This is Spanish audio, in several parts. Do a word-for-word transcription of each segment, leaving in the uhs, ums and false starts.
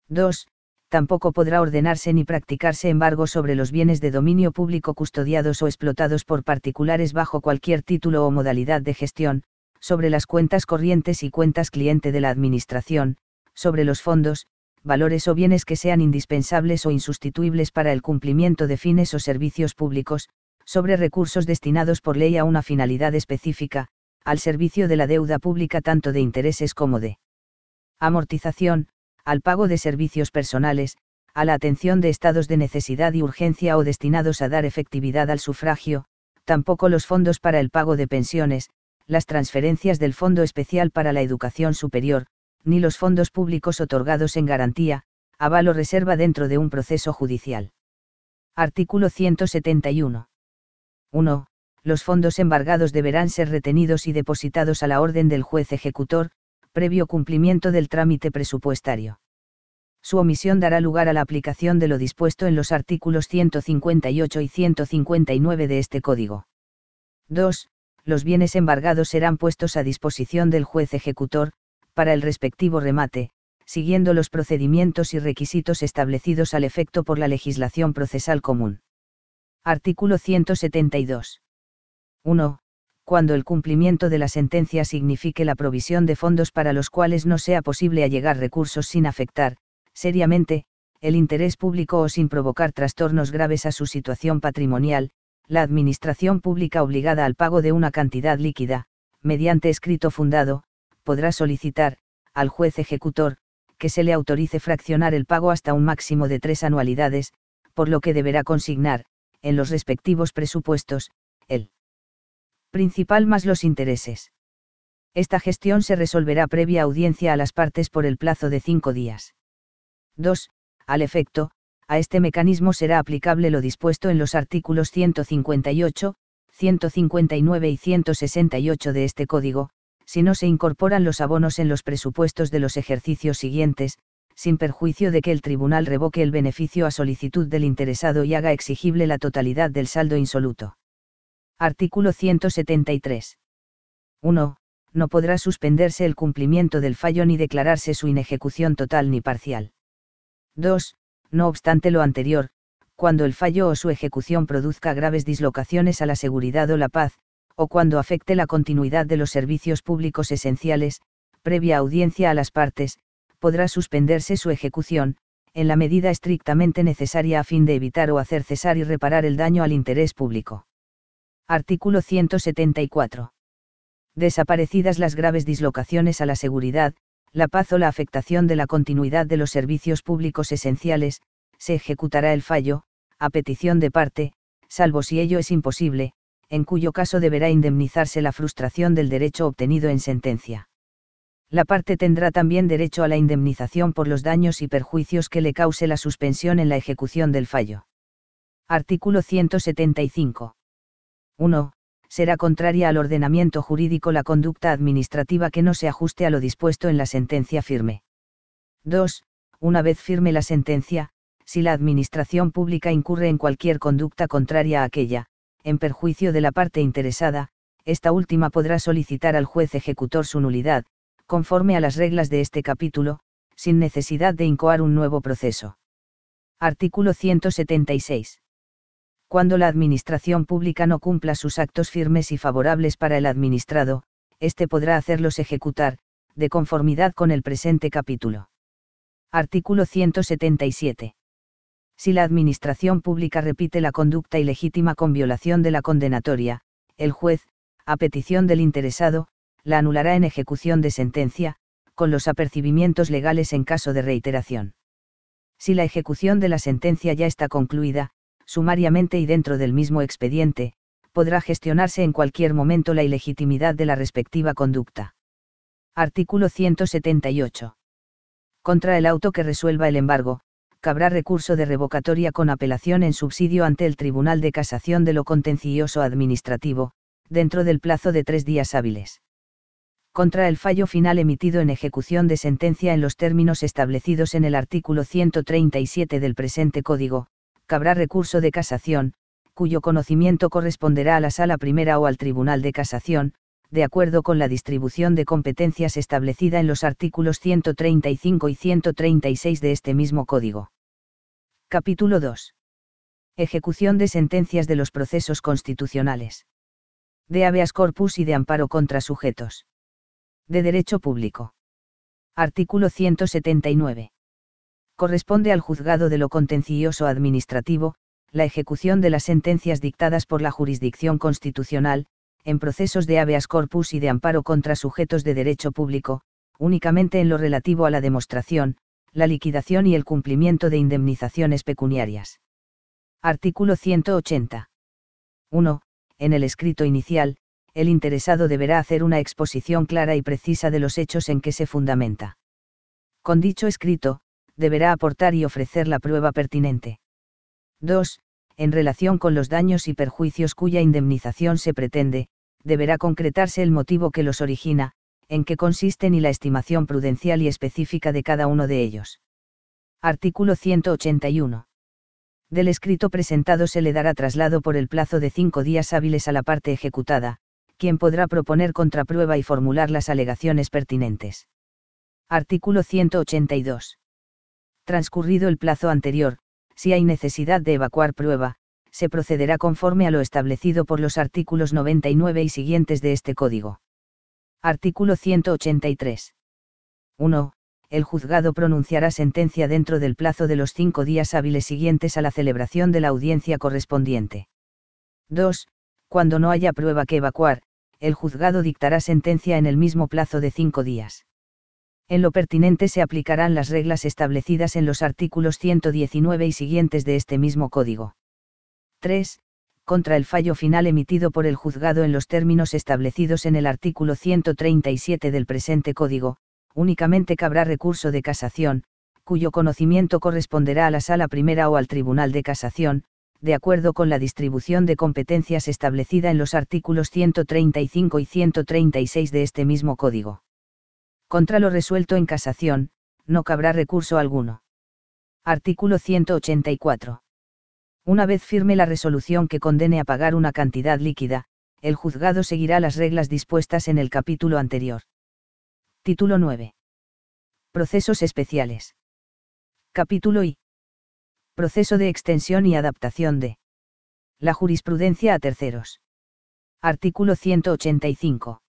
dos. Tampoco podrá ordenarse ni practicarse embargo sobre los bienes de dominio público custodiados o explotados por particulares bajo cualquier título o modalidad de gestión, sobre las cuentas corrientes y cuentas cliente de la Administración, sobre los fondos, valores o bienes que sean indispensables o insustituibles para el cumplimiento de fines o servicios públicos, sobre recursos destinados por ley a una finalidad específica, al servicio de la deuda pública tanto de intereses como de amortización, al pago de servicios personales, a la atención de estados de necesidad y urgencia o destinados a dar efectividad al sufragio, tampoco los fondos para el pago de pensiones, las transferencias del Fondo Especial para la Educación Superior, ni los fondos públicos otorgados en garantía, aval o reserva dentro de un proceso judicial. Artículo ciento setenta y uno. uno. Los fondos embargados deberán ser retenidos y depositados a la orden del juez ejecutor, previo cumplimiento del trámite presupuestario. Su omisión dará lugar a la aplicación de lo dispuesto en los artículos ciento cincuenta y ocho y ciento cincuenta y nueve de este Código. dos. Los bienes embargados serán puestos a disposición del juez ejecutor, para el respectivo remate, siguiendo los procedimientos y requisitos establecidos al efecto por la legislación procesal común. Artículo ciento setenta y dos. uno. Cuando el cumplimiento de la sentencia signifique la provisión de fondos para los cuales no sea posible allegar recursos sin afectar, seriamente, el interés público o sin provocar trastornos graves a su situación patrimonial, la Administración pública obligada al pago de una cantidad líquida, mediante escrito fundado, podrá solicitar, al juez ejecutor, que se le autorice fraccionar el pago hasta un máximo de tres anualidades, por lo que deberá consignar, en los respectivos presupuestos, el principal más los intereses. Esta gestión se resolverá previa audiencia a las partes por el plazo de cinco días. dos. Al efecto, a este mecanismo será aplicable lo dispuesto en los artículos ciento cincuenta y ocho, ciento cincuenta y nueve y ciento sesenta y ocho de este Código, si no se incorporan los abonos en los presupuestos de los ejercicios siguientes, sin perjuicio de que el tribunal revoque el beneficio a solicitud del interesado y haga exigible la totalidad del saldo insoluto. Artículo ciento setenta y tres. uno. No podrá suspenderse el cumplimiento del fallo ni declararse su inejecución total ni parcial. dos. No obstante lo anterior, cuando el fallo o su ejecución produzca graves dislocaciones a la seguridad o la paz, o cuando afecte la continuidad de los servicios públicos esenciales, previa audiencia a las partes, podrá suspenderse su ejecución, en la medida estrictamente necesaria a fin de evitar o hacer cesar y reparar el daño al interés público. Artículo ciento setenta y cuatro. Desaparecidas las graves dislocaciones a la seguridad, la paz o la afectación de la continuidad de los servicios públicos esenciales, se ejecutará el fallo, a petición de parte, salvo si ello es imposible, en cuyo caso deberá indemnizarse la frustración del derecho obtenido en sentencia. La parte tendrá también derecho a la indemnización por los daños y perjuicios que le cause la suspensión en la ejecución del fallo. Artículo ciento setenta y cinco. uno. Será contraria al ordenamiento jurídico la conducta administrativa que no se ajuste a lo dispuesto en la sentencia firme. dos. Una vez firme la sentencia, si la Administración pública incurre en cualquier conducta contraria a aquella, en perjuicio de la parte interesada, esta última podrá solicitar al juez ejecutor su nulidad, conforme a las reglas de este capítulo, sin necesidad de incoar un nuevo proceso. Artículo ciento setenta y seis. Cuando la Administración pública no cumpla sus actos firmes y favorables para el administrado, éste podrá hacerlos ejecutar, de conformidad con el presente capítulo. Artículo ciento setenta y siete. Si la Administración pública repite la conducta ilegítima con violación de la condenatoria, el juez, a petición del interesado, la anulará en ejecución de sentencia, con los apercibimientos legales en caso de reiteración. Si la ejecución de la sentencia ya está concluida, sumariamente y dentro del mismo expediente, podrá gestionarse en cualquier momento la ilegitimidad de la respectiva conducta. Artículo ciento setenta y ocho. Contra el auto que resuelva el embargo, cabrá recurso de revocatoria con apelación en subsidio ante el Tribunal de Casación de lo Contencioso Administrativo, dentro del plazo de tres días hábiles. Contra el fallo final emitido en ejecución de sentencia en los términos establecidos en el artículo ciento treinta y siete del presente Código, cabrá recurso de casación, cuyo conocimiento corresponderá a la Sala Primera o al Tribunal de Casación, de acuerdo con la distribución de competencias establecida en los artículos ciento treinta y cinco y ciento treinta y seis de este mismo Código. Capítulo dos. Ejecución de sentencias de los procesos constitucionales. De habeas corpus y de amparo contra sujetos. De derecho público. Artículo ciento setenta y nueve. Corresponde al juzgado de lo contencioso administrativo, la ejecución de las sentencias dictadas por la jurisdicción constitucional, en procesos de habeas corpus y de amparo contra sujetos de derecho público, únicamente en lo relativo a la demostración, la liquidación y el cumplimiento de indemnizaciones pecuniarias. Artículo ciento ochenta. uno. En el escrito inicial, el interesado deberá hacer una exposición clara y precisa de los hechos en que se fundamenta. Con dicho escrito, deberá aportar y ofrecer la prueba pertinente. dos. En relación con los daños y perjuicios cuya indemnización se pretende, deberá concretarse el motivo que los origina, en qué consisten y la estimación prudencial y específica de cada uno de ellos. Artículo ciento ochenta y uno. Del escrito presentado se le dará traslado por el plazo de cinco días hábiles a la parte ejecutada, quien podrá proponer contraprueba y formular las alegaciones pertinentes. Artículo ciento ochenta y dos. Transcurrido el plazo anterior, si hay necesidad de evacuar prueba, se procederá conforme a lo establecido por los artículos noventa y nueve y siguientes de este Código. Artículo ciento ochenta y tres. uno. El juzgado pronunciará sentencia dentro del plazo de los cinco días hábiles siguientes a la celebración de la audiencia correspondiente. dos. Cuando no haya prueba que evacuar, el juzgado dictará sentencia en el mismo plazo de cinco días. En lo pertinente se aplicarán las reglas establecidas en los artículos ciento diecinueve y siguientes de este mismo Código. tres. Contra el fallo final emitido por el juzgado en los términos establecidos en el artículo ciento treinta y siete del presente Código, únicamente cabrá recurso de casación, cuyo conocimiento corresponderá a la Sala Primera o al Tribunal de Casación, de acuerdo con la distribución de competencias establecida en los artículos ciento treinta y cinco y ciento treinta y seis de este mismo Código. Contra lo resuelto en casación, no cabrá recurso alguno. Artículo ciento ochenta y cuatro. Una vez firme la resolución que condene a pagar una cantidad líquida, el juzgado seguirá las reglas dispuestas en el capítulo anterior. Título nueve. Procesos especiales. Capítulo I. Proceso de extensión y adaptación de la jurisprudencia a terceros. Artículo ciento ochenta y cinco.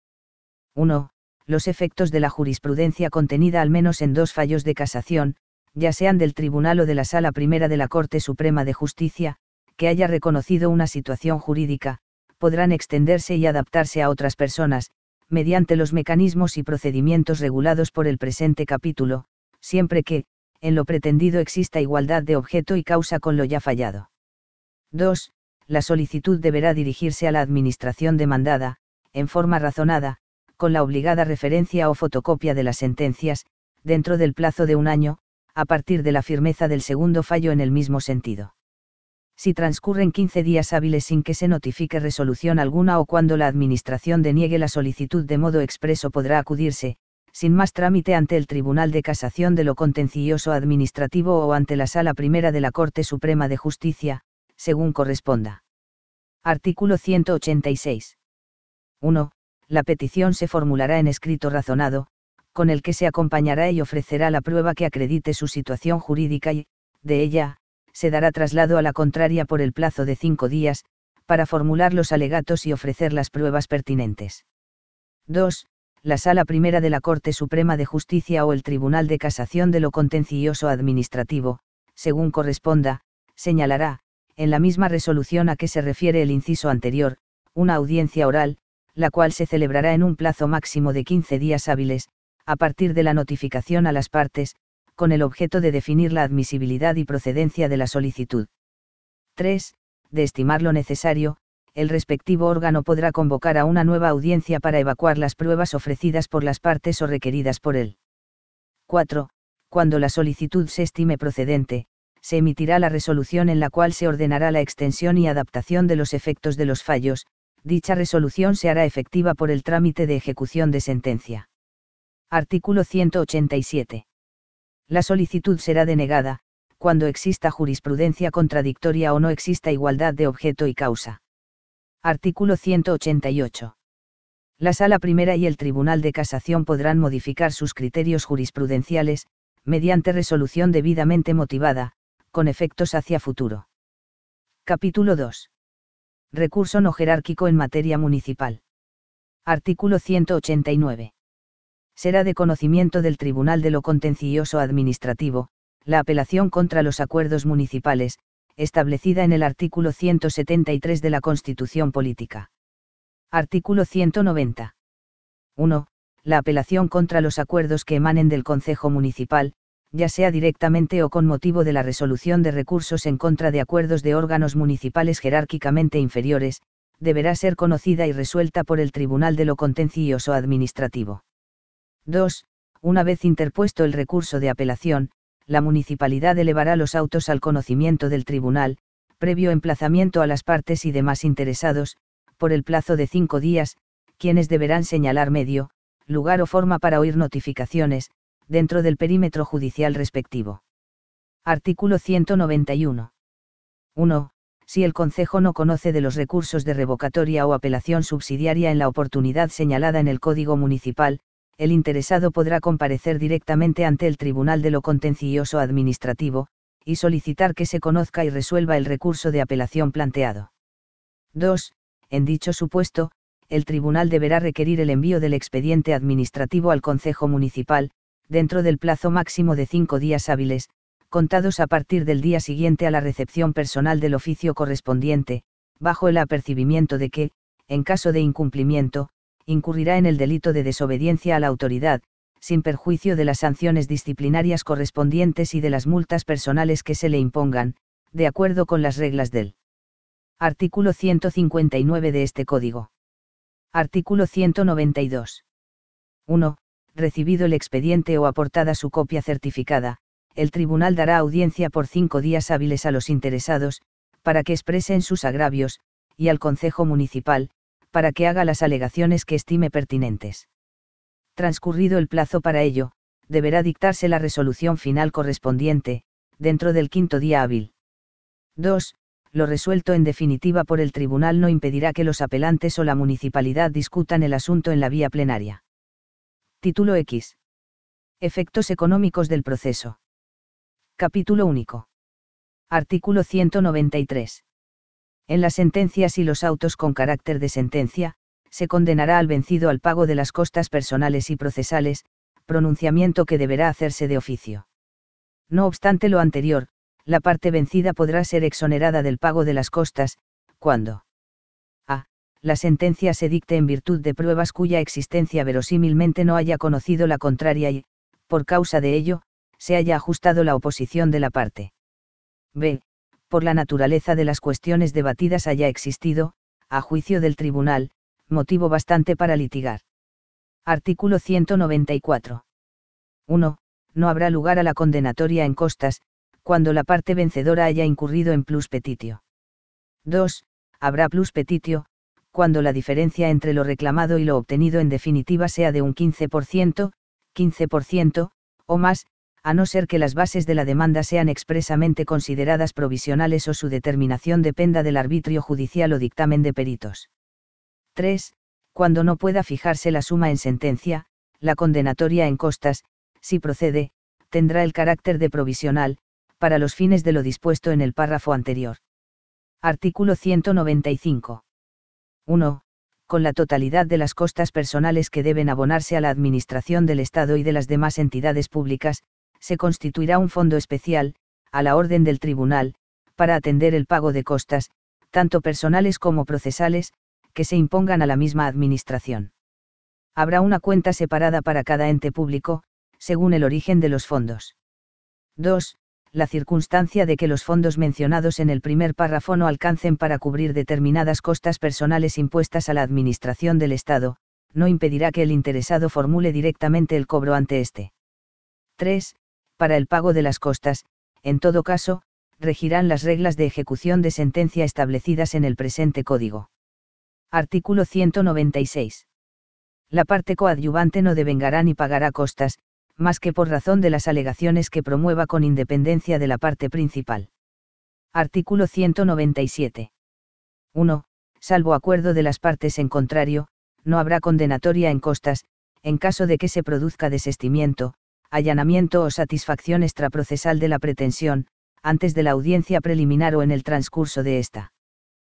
uno. Los efectos de la jurisprudencia contenida al menos en dos fallos de casación, ya sean del Tribunal o de la Sala Primera de la Corte Suprema de Justicia, que haya reconocido una situación jurídica, podrán extenderse y adaptarse a otras personas, mediante los mecanismos y procedimientos regulados por el presente capítulo, siempre que, en lo pretendido exista igualdad de objeto y causa con lo ya fallado. dos. La solicitud deberá dirigirse a la Administración demandada, en forma razonada, con la obligada referencia o fotocopia de las sentencias, dentro del plazo de un año, a partir de la firmeza del segundo fallo en el mismo sentido. Si transcurren quince días hábiles sin que se notifique resolución alguna o cuando la Administración deniegue la solicitud de modo expreso podrá acudirse, sin más trámite ante el Tribunal de Casación de lo Contencioso Administrativo o ante la Sala Primera de la Corte Suprema de Justicia, según corresponda. Artículo ciento ochenta y seis. uno. La petición se formulará en escrito razonado, con el que se acompañará y ofrecerá la prueba que acredite su situación jurídica y, de ella, se dará traslado a la contraria por el plazo de cinco días, para formular los alegatos y ofrecer las pruebas pertinentes. dos. La Sala Primera de la Corte Suprema de Justicia o el Tribunal de Casación de lo Contencioso Administrativo, según corresponda, señalará, en la misma resolución a que se refiere el inciso anterior, una audiencia oral, la cual se celebrará en un plazo máximo de quince días hábiles, a partir de la notificación a las partes, con el objeto de definir la admisibilidad y procedencia de la solicitud. tres. De estimar lo necesario, el respectivo órgano podrá convocar a una nueva audiencia para evacuar las pruebas ofrecidas por las partes o requeridas por él. cuatro. Cuando la solicitud se estime procedente, se emitirá la resolución en la cual se ordenará la extensión y adaptación de los efectos de los fallos. Dicha resolución se hará efectiva por el trámite de ejecución de sentencia. Artículo ciento ochenta y siete. La solicitud será denegada, cuando exista jurisprudencia contradictoria o no exista igualdad de objeto y causa. Artículo ciento ochenta y ocho. La Sala Primera y el Tribunal de Casación podrán modificar sus criterios jurisprudenciales, mediante resolución debidamente motivada, con efectos hacia futuro. Capítulo dos. Recurso no jerárquico en materia municipal. Artículo ciento ochenta y nueve. Será de conocimiento del Tribunal de lo Contencioso Administrativo, la apelación contra los acuerdos municipales, establecida en el artículo ciento setenta y tres de la Constitución Política. Artículo ciento noventa. uno. La apelación contra los acuerdos que emanen del Concejo Municipal, ya sea directamente o con motivo de la resolución de recursos en contra de acuerdos de órganos municipales jerárquicamente inferiores, deberá ser conocida y resuelta por el Tribunal de lo Contencioso Administrativo. dos. Una vez interpuesto el recurso de apelación, la municipalidad elevará los autos al conocimiento del tribunal, previo emplazamiento a las partes y demás interesados, por el plazo de cinco días, quienes deberán señalar medio, lugar o forma para oír notificaciones, dentro del perímetro judicial respectivo. Artículo ciento noventa y uno. uno. Si el concejo no conoce de los recursos de revocatoria o apelación subsidiaria en la oportunidad señalada en el Código Municipal, el interesado podrá comparecer directamente ante el Tribunal de lo Contencioso Administrativo, y solicitar que se conozca y resuelva el recurso de apelación planteado. dos. En dicho supuesto, el tribunal deberá requerir el envío del expediente administrativo al Concejo Municipal, dentro del plazo máximo de cinco días hábiles, contados a partir del día siguiente a la recepción personal del oficio correspondiente, bajo el apercibimiento de que, en caso de incumplimiento, incurrirá en el delito de desobediencia a la autoridad, sin perjuicio de las sanciones disciplinarias correspondientes y de las multas personales que se le impongan, de acuerdo con las reglas del artículo ciento cincuenta y nueve de este Código. Artículo ciento noventa y dos. uno. Recibido el expediente o aportada su copia certificada, el tribunal dará audiencia por cinco días hábiles a los interesados, para que expresen sus agravios, y al Concejo Municipal, para que haga las alegaciones que estime pertinentes. Transcurrido el plazo para ello, deberá dictarse la resolución final correspondiente, dentro del quinto día hábil. dos. Lo resuelto en definitiva por el tribunal no impedirá que los apelantes o la municipalidad discutan el asunto en la vía plenaria. Título X. Efectos económicos del proceso. Capítulo único. Artículo ciento noventa y tres. En las sentencias y los autos con carácter de sentencia, se condenará al vencido al pago de las costas personales y procesales, pronunciamiento que deberá hacerse de oficio. No obstante lo anterior, la parte vencida podrá ser exonerada del pago de las costas, cuando a. La sentencia se dicte en virtud de pruebas cuya existencia verosímilmente no haya conocido la contraria y, por causa de ello, se haya ajustado la oposición de la parte. b. Por la naturaleza de las cuestiones debatidas haya existido, a juicio del tribunal, motivo bastante para litigar. Artículo ciento noventa y cuatro. uno. No habrá lugar a la condenatoria en costas, cuando la parte vencedora haya incurrido en plus petitio. dos. Habrá plus petitio, cuando la diferencia entre lo reclamado y lo obtenido en definitiva sea de un quince por ciento, quince por ciento, o más, a no ser que las bases de la demanda sean expresamente consideradas provisionales o su determinación dependa del arbitrio judicial o dictamen de peritos. tres. Cuando no pueda fijarse la suma en sentencia, la condenatoria en costas, si procede, tendrá el carácter de provisional, para los fines de lo dispuesto en el párrafo anterior. Artículo ciento noventa y cinco. uno. Con la totalidad de las costas personales que deben abonarse a la administración del Estado y de las demás entidades públicas, se constituirá un fondo especial, a la orden del tribunal, para atender el pago de costas, tanto personales como procesales, que se impongan a la misma administración. Habrá una cuenta separada para cada ente público, según el origen de los fondos. dos. La circunstancia de que los fondos mencionados en el primer párrafo no alcancen para cubrir determinadas costas personales impuestas a la Administración del Estado, no impedirá que el interesado formule directamente el cobro ante éste. tres. Para el pago de las costas, en todo caso, regirán las reglas de ejecución de sentencia establecidas en el presente Código. Artículo ciento noventa y seis. La parte coadyuvante no devengará ni pagará costas, más que por razón de las alegaciones que promueva con independencia de la parte principal. Artículo ciento noventa y siete. uno. Salvo acuerdo de las partes en contrario, no habrá condenatoria en costas, en caso de que se produzca desistimiento, allanamiento o satisfacción extraprocesal de la pretensión, antes de la audiencia preliminar o en el transcurso de esta.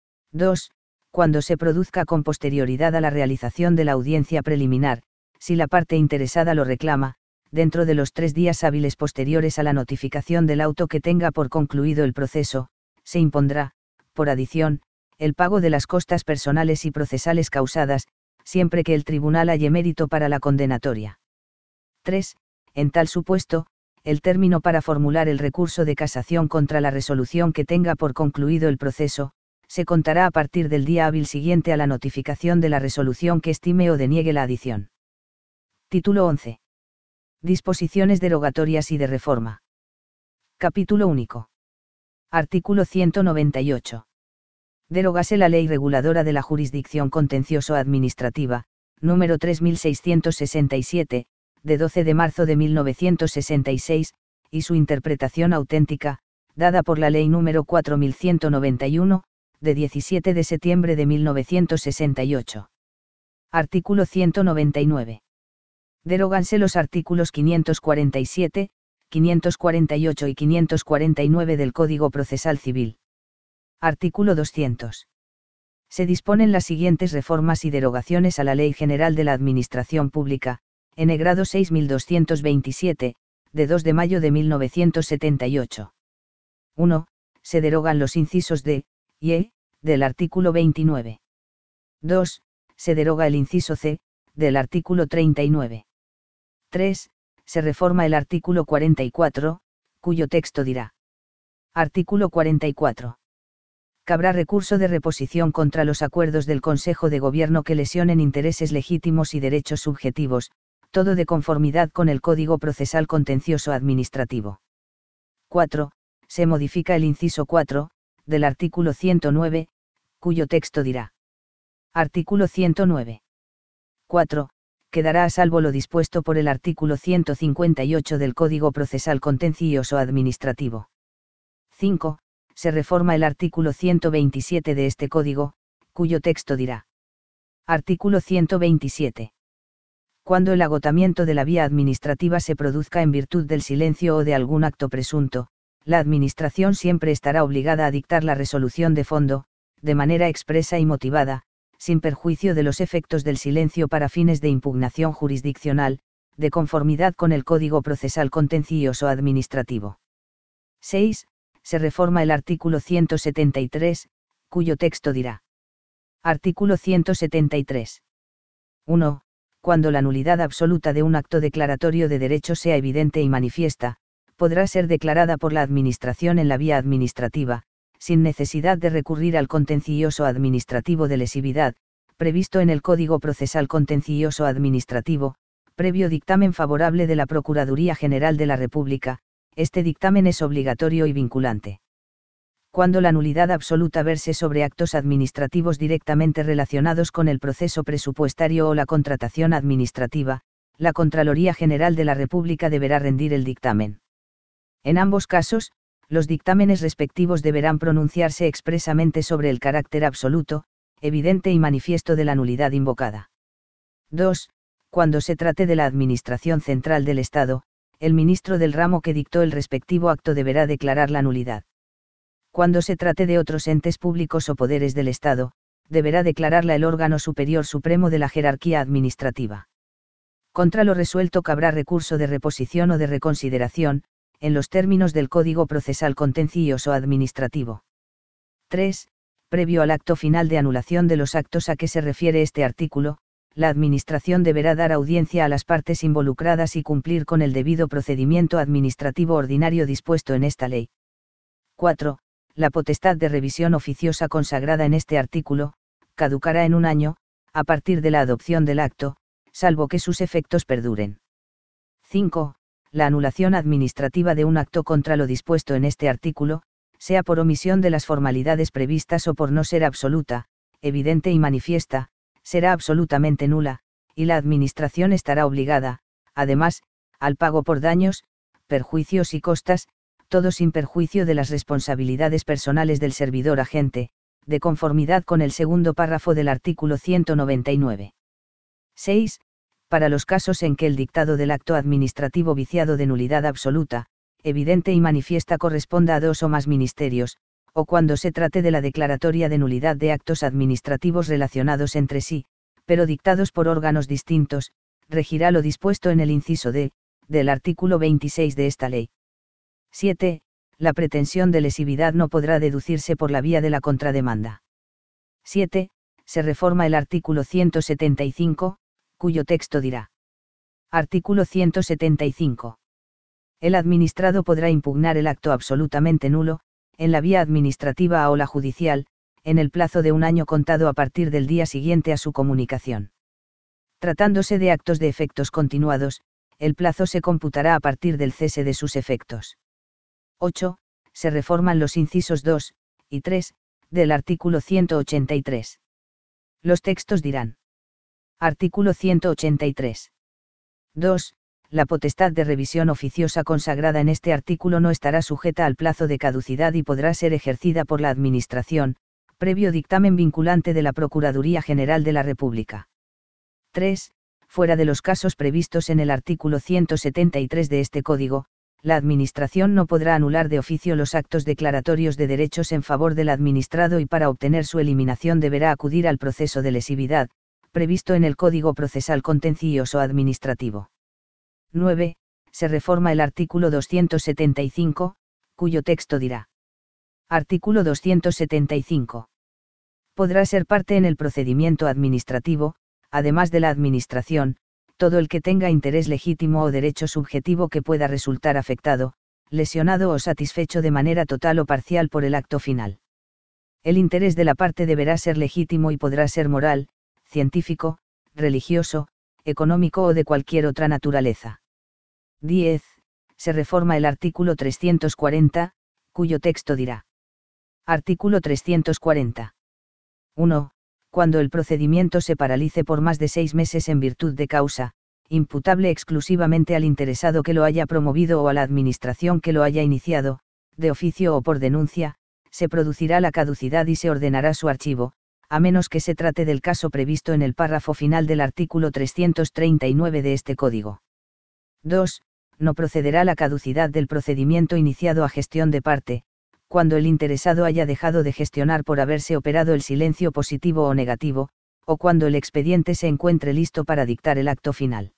dos. Cuando se produzca con posterioridad a la realización de la audiencia preliminar, si la parte interesada lo reclama, dentro de los tres días hábiles posteriores a la notificación del auto que tenga por concluido el proceso, se impondrá, por adición, el pago de las costas personales y procesales causadas, siempre que el tribunal halle mérito para la condenatoria. tres. En tal supuesto, el término para formular el recurso de casación contra la resolución que tenga por concluido el proceso, se contará a partir del día hábil siguiente a la notificación de la resolución que estime o deniegue la adición. Título once. Disposiciones derogatorias y de reforma. Capítulo único. Artículo ciento noventa y ocho. Derogase la Ley Reguladora de la Jurisdicción Contencioso-Administrativa, número tres mil seiscientos sesenta y siete, de doce de marzo de mil novecientos sesenta y seis, y su interpretación auténtica, dada por la Ley número cuatro mil ciento noventa y uno, de diecisiete de septiembre de mil novecientos sesenta y ocho. Artículo ciento noventa y nueve. Deróganse los artículos quinientos cuarenta y siete, quinientos cuarenta y ocho y quinientos cuarenta y nueve del Código Procesal Civil. Artículo doscientos. Se disponen las siguientes reformas y derogaciones a la Ley General de la Administración Pública, N grado seis mil doscientos veintisiete, de dos de mayo de mil novecientos setenta y ocho. uno. Se derogan los incisos D y E, del artículo veintinueve. dos. Se deroga el inciso C, del artículo treinta y nueve. tres. Se reforma el artículo cuarenta y cuatro, cuyo texto dirá. Artículo cuarenta y cuatro. Cabrá recurso de reposición contra los acuerdos del Consejo de Gobierno que lesionen intereses legítimos y derechos subjetivos, todo de conformidad con el Código Procesal Contencioso Administrativo. cuatro. Se modifica el inciso cuatro, del artículo ciento nueve, cuyo texto dirá. Artículo ciento nueve. cuatro. Quedará a salvo lo dispuesto por el artículo ciento cincuenta y ocho del Código Procesal Contencioso Administrativo. cinco. Se reforma el artículo ciento veintisiete de este Código, cuyo texto dirá. Artículo ciento veintisiete. Cuando el agotamiento de la vía administrativa se produzca en virtud del silencio o de algún acto presunto, la Administración siempre estará obligada a dictar la resolución de fondo, de manera expresa y motivada, sin perjuicio de los efectos del silencio para fines de impugnación jurisdiccional, de conformidad con el Código Procesal Contencioso Administrativo. seis. Se reforma el artículo ciento setenta y tres, cuyo texto dirá. Artículo ciento setenta y tres. uno. Cuando la nulidad absoluta de un acto declaratorio de derecho sea evidente y manifiesta, podrá ser declarada por la Administración en la vía administrativa, sin necesidad de recurrir al contencioso administrativo de lesividad, previsto en el Código Procesal Contencioso Administrativo, previo dictamen favorable de la Procuraduría General de la República. Este dictamen es obligatorio y vinculante. Cuando la nulidad absoluta verse sobre actos administrativos directamente relacionados con el proceso presupuestario o la contratación administrativa, la Contraloría General de la República deberá rendir el dictamen. En ambos casos, los dictámenes respectivos deberán pronunciarse expresamente sobre el carácter absoluto, evidente y manifiesto de la nulidad invocada. dos. Cuando se trate de la Administración Central del Estado, el ministro del ramo que dictó el respectivo acto deberá declarar la nulidad. Cuando se trate de otros entes públicos o poderes del Estado, deberá declararla el órgano superior supremo de la jerarquía administrativa. Contra lo resuelto cabrá recurso de reposición o de reconsideración, en los términos del Código Procesal Contencioso Administrativo. tres. Previo al acto final de anulación de los actos a que se refiere este artículo, la Administración deberá dar audiencia a las partes involucradas y cumplir con el debido procedimiento administrativo ordinario dispuesto en esta ley. cuatro. La potestad de revisión oficiosa consagrada en este artículo, caducará en un año, a partir de la adopción del acto, salvo que sus efectos perduren. cinco. La anulación administrativa de un acto contra lo dispuesto en este artículo, sea por omisión de las formalidades previstas o por no ser absoluta, evidente y manifiesta, será absolutamente nula, y la Administración estará obligada, además, al pago por daños, perjuicios y costas, todo sin perjuicio de las responsabilidades personales del servidor agente, de conformidad con el segundo párrafo del artículo ciento noventa y nueve. seis. Para los casos en que el dictado del acto administrativo viciado de nulidad absoluta, evidente y manifiesta corresponda a dos o más ministerios, o cuando se trate de la declaratoria de nulidad de actos administrativos relacionados entre sí, pero dictados por órganos distintos, regirá lo dispuesto en el inciso D, del artículo veintiséis de esta ley. siete. La pretensión de lesividad no podrá deducirse por la vía de la contrademanda. siete. Se reforma el artículo ciento setenta y cinco, cuyo texto dirá. Artículo ciento setenta y cinco. El administrado podrá impugnar el acto absolutamente nulo, en la vía administrativa o la judicial, en el plazo de un año contado a partir del día siguiente a su comunicación. Tratándose de actos de efectos continuados, el plazo se computará a partir del cese de sus efectos. ocho. Se reforman los incisos dos y tres del artículo ciento ochenta y tres. Los textos dirán. Artículo ciento ochenta y tres. dos. La potestad de revisión oficiosa consagrada en este artículo no estará sujeta al plazo de caducidad y podrá ser ejercida por la Administración, previo dictamen vinculante de la Procuraduría General de la República. tres. Fuera de los casos previstos en el artículo ciento setenta y tres de este Código, la Administración no podrá anular de oficio los actos declaratorios de derechos en favor del administrado y para obtener su eliminación deberá acudir al proceso de lesividad, previsto en el Código Procesal Contencioso Administrativo. nueve. Se reforma el artículo doscientos setenta y cinco, cuyo texto dirá. Artículo doscientos setenta y cinco. Podrá ser parte en el procedimiento administrativo, además de la Administración, todo el que tenga interés legítimo o derecho subjetivo que pueda resultar afectado, lesionado o satisfecho de manera total o parcial por el acto final. El interés de la parte deberá ser legítimo y podrá ser moral, científico, religioso, económico o de cualquier otra naturaleza. diez. Se reforma el artículo trescientos cuarenta, cuyo texto dirá. Artículo trescientos cuarenta. uno. Cuando el procedimiento se paralice por más de seis meses en virtud de causa, imputable exclusivamente al interesado que lo haya promovido o a la administración que lo haya iniciado, de oficio o por denuncia, se producirá la caducidad y se ordenará su archivo, a menos que se trate del caso previsto en el párrafo final del artículo trescientos treinta y nueve de este Código. dos. No procederá la caducidad del procedimiento iniciado a gestión de parte, cuando el interesado haya dejado de gestionar por haberse operado el silencio positivo o negativo, o cuando el expediente se encuentre listo para dictar el acto final.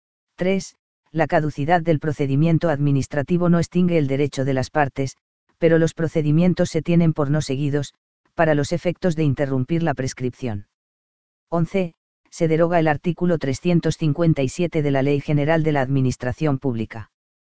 tres. La caducidad del procedimiento administrativo no extingue el derecho de las partes, pero los procedimientos se tienen por no seguidos, para los efectos de interrumpir la prescripción. once. Se deroga el artículo trescientos cincuenta y siete de la Ley General de la Administración Pública.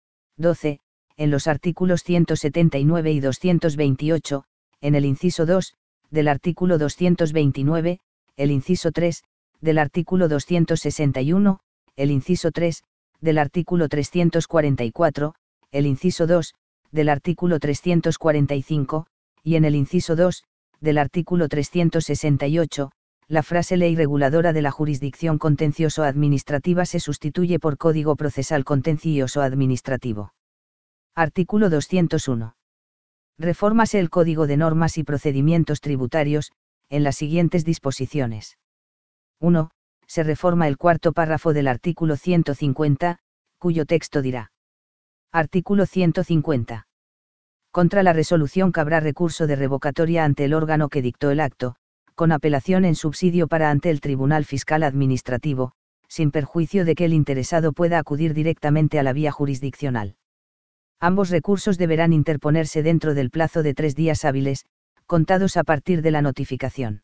doce. En los artículos ciento setenta y nueve y doscientos veintiocho, en el inciso dos, del artículo doscientos veintinueve, el inciso tres, del artículo doscientos sesenta y uno, el inciso tres, del artículo trescientos cuarenta y cuatro, el inciso dos, del artículo trescientos cuarenta y cinco, y en el inciso dos, del artículo trescientos sesenta y ocho, la frase Ley Reguladora de la Jurisdicción Contencioso Administrativa se sustituye por Código Procesal Contencioso Administrativo. Artículo doscientos uno. Refórmase el Código de Normas y Procedimientos Tributarios, en las siguientes disposiciones. uno. Se reforma el cuarto párrafo del artículo ciento cincuenta, cuyo texto dirá. Artículo ciento cincuenta. Contra la resolución cabrá recurso de revocatoria ante el órgano que dictó el acto, con apelación en subsidio para ante el Tribunal Fiscal Administrativo, sin perjuicio de que el interesado pueda acudir directamente a la vía jurisdiccional. Ambos recursos deberán interponerse dentro del plazo de tres días hábiles, contados a partir de la notificación.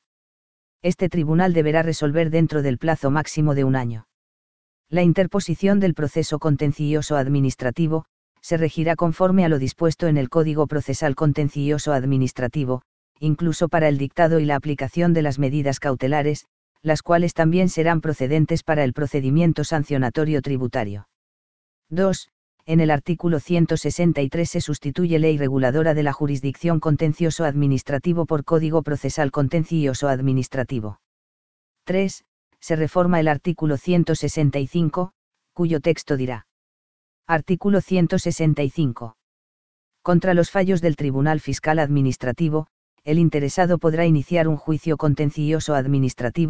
Este tribunal deberá resolver dentro del plazo máximo de un año. La interposición del proceso contencioso administrativo, se regirá conforme a lo dispuesto en el Código Procesal Contencioso Administrativo, incluso para el dictado y la aplicación de las medidas cautelares, las cuales también serán procedentes para el procedimiento sancionatorio tributario. dos. En el artículo ciento sesenta y tres se sustituye Ley Reguladora de la Jurisdicción Contencioso Administrativo por Código Procesal Contencioso Administrativo. tres. Se reforma el artículo ciento sesenta y cinco, cuyo texto dirá. Artículo ciento sesenta y cinco. Contra los fallos del Tribunal Fiscal Administrativo, el interesado podrá iniciar un juicio contencioso administrativo,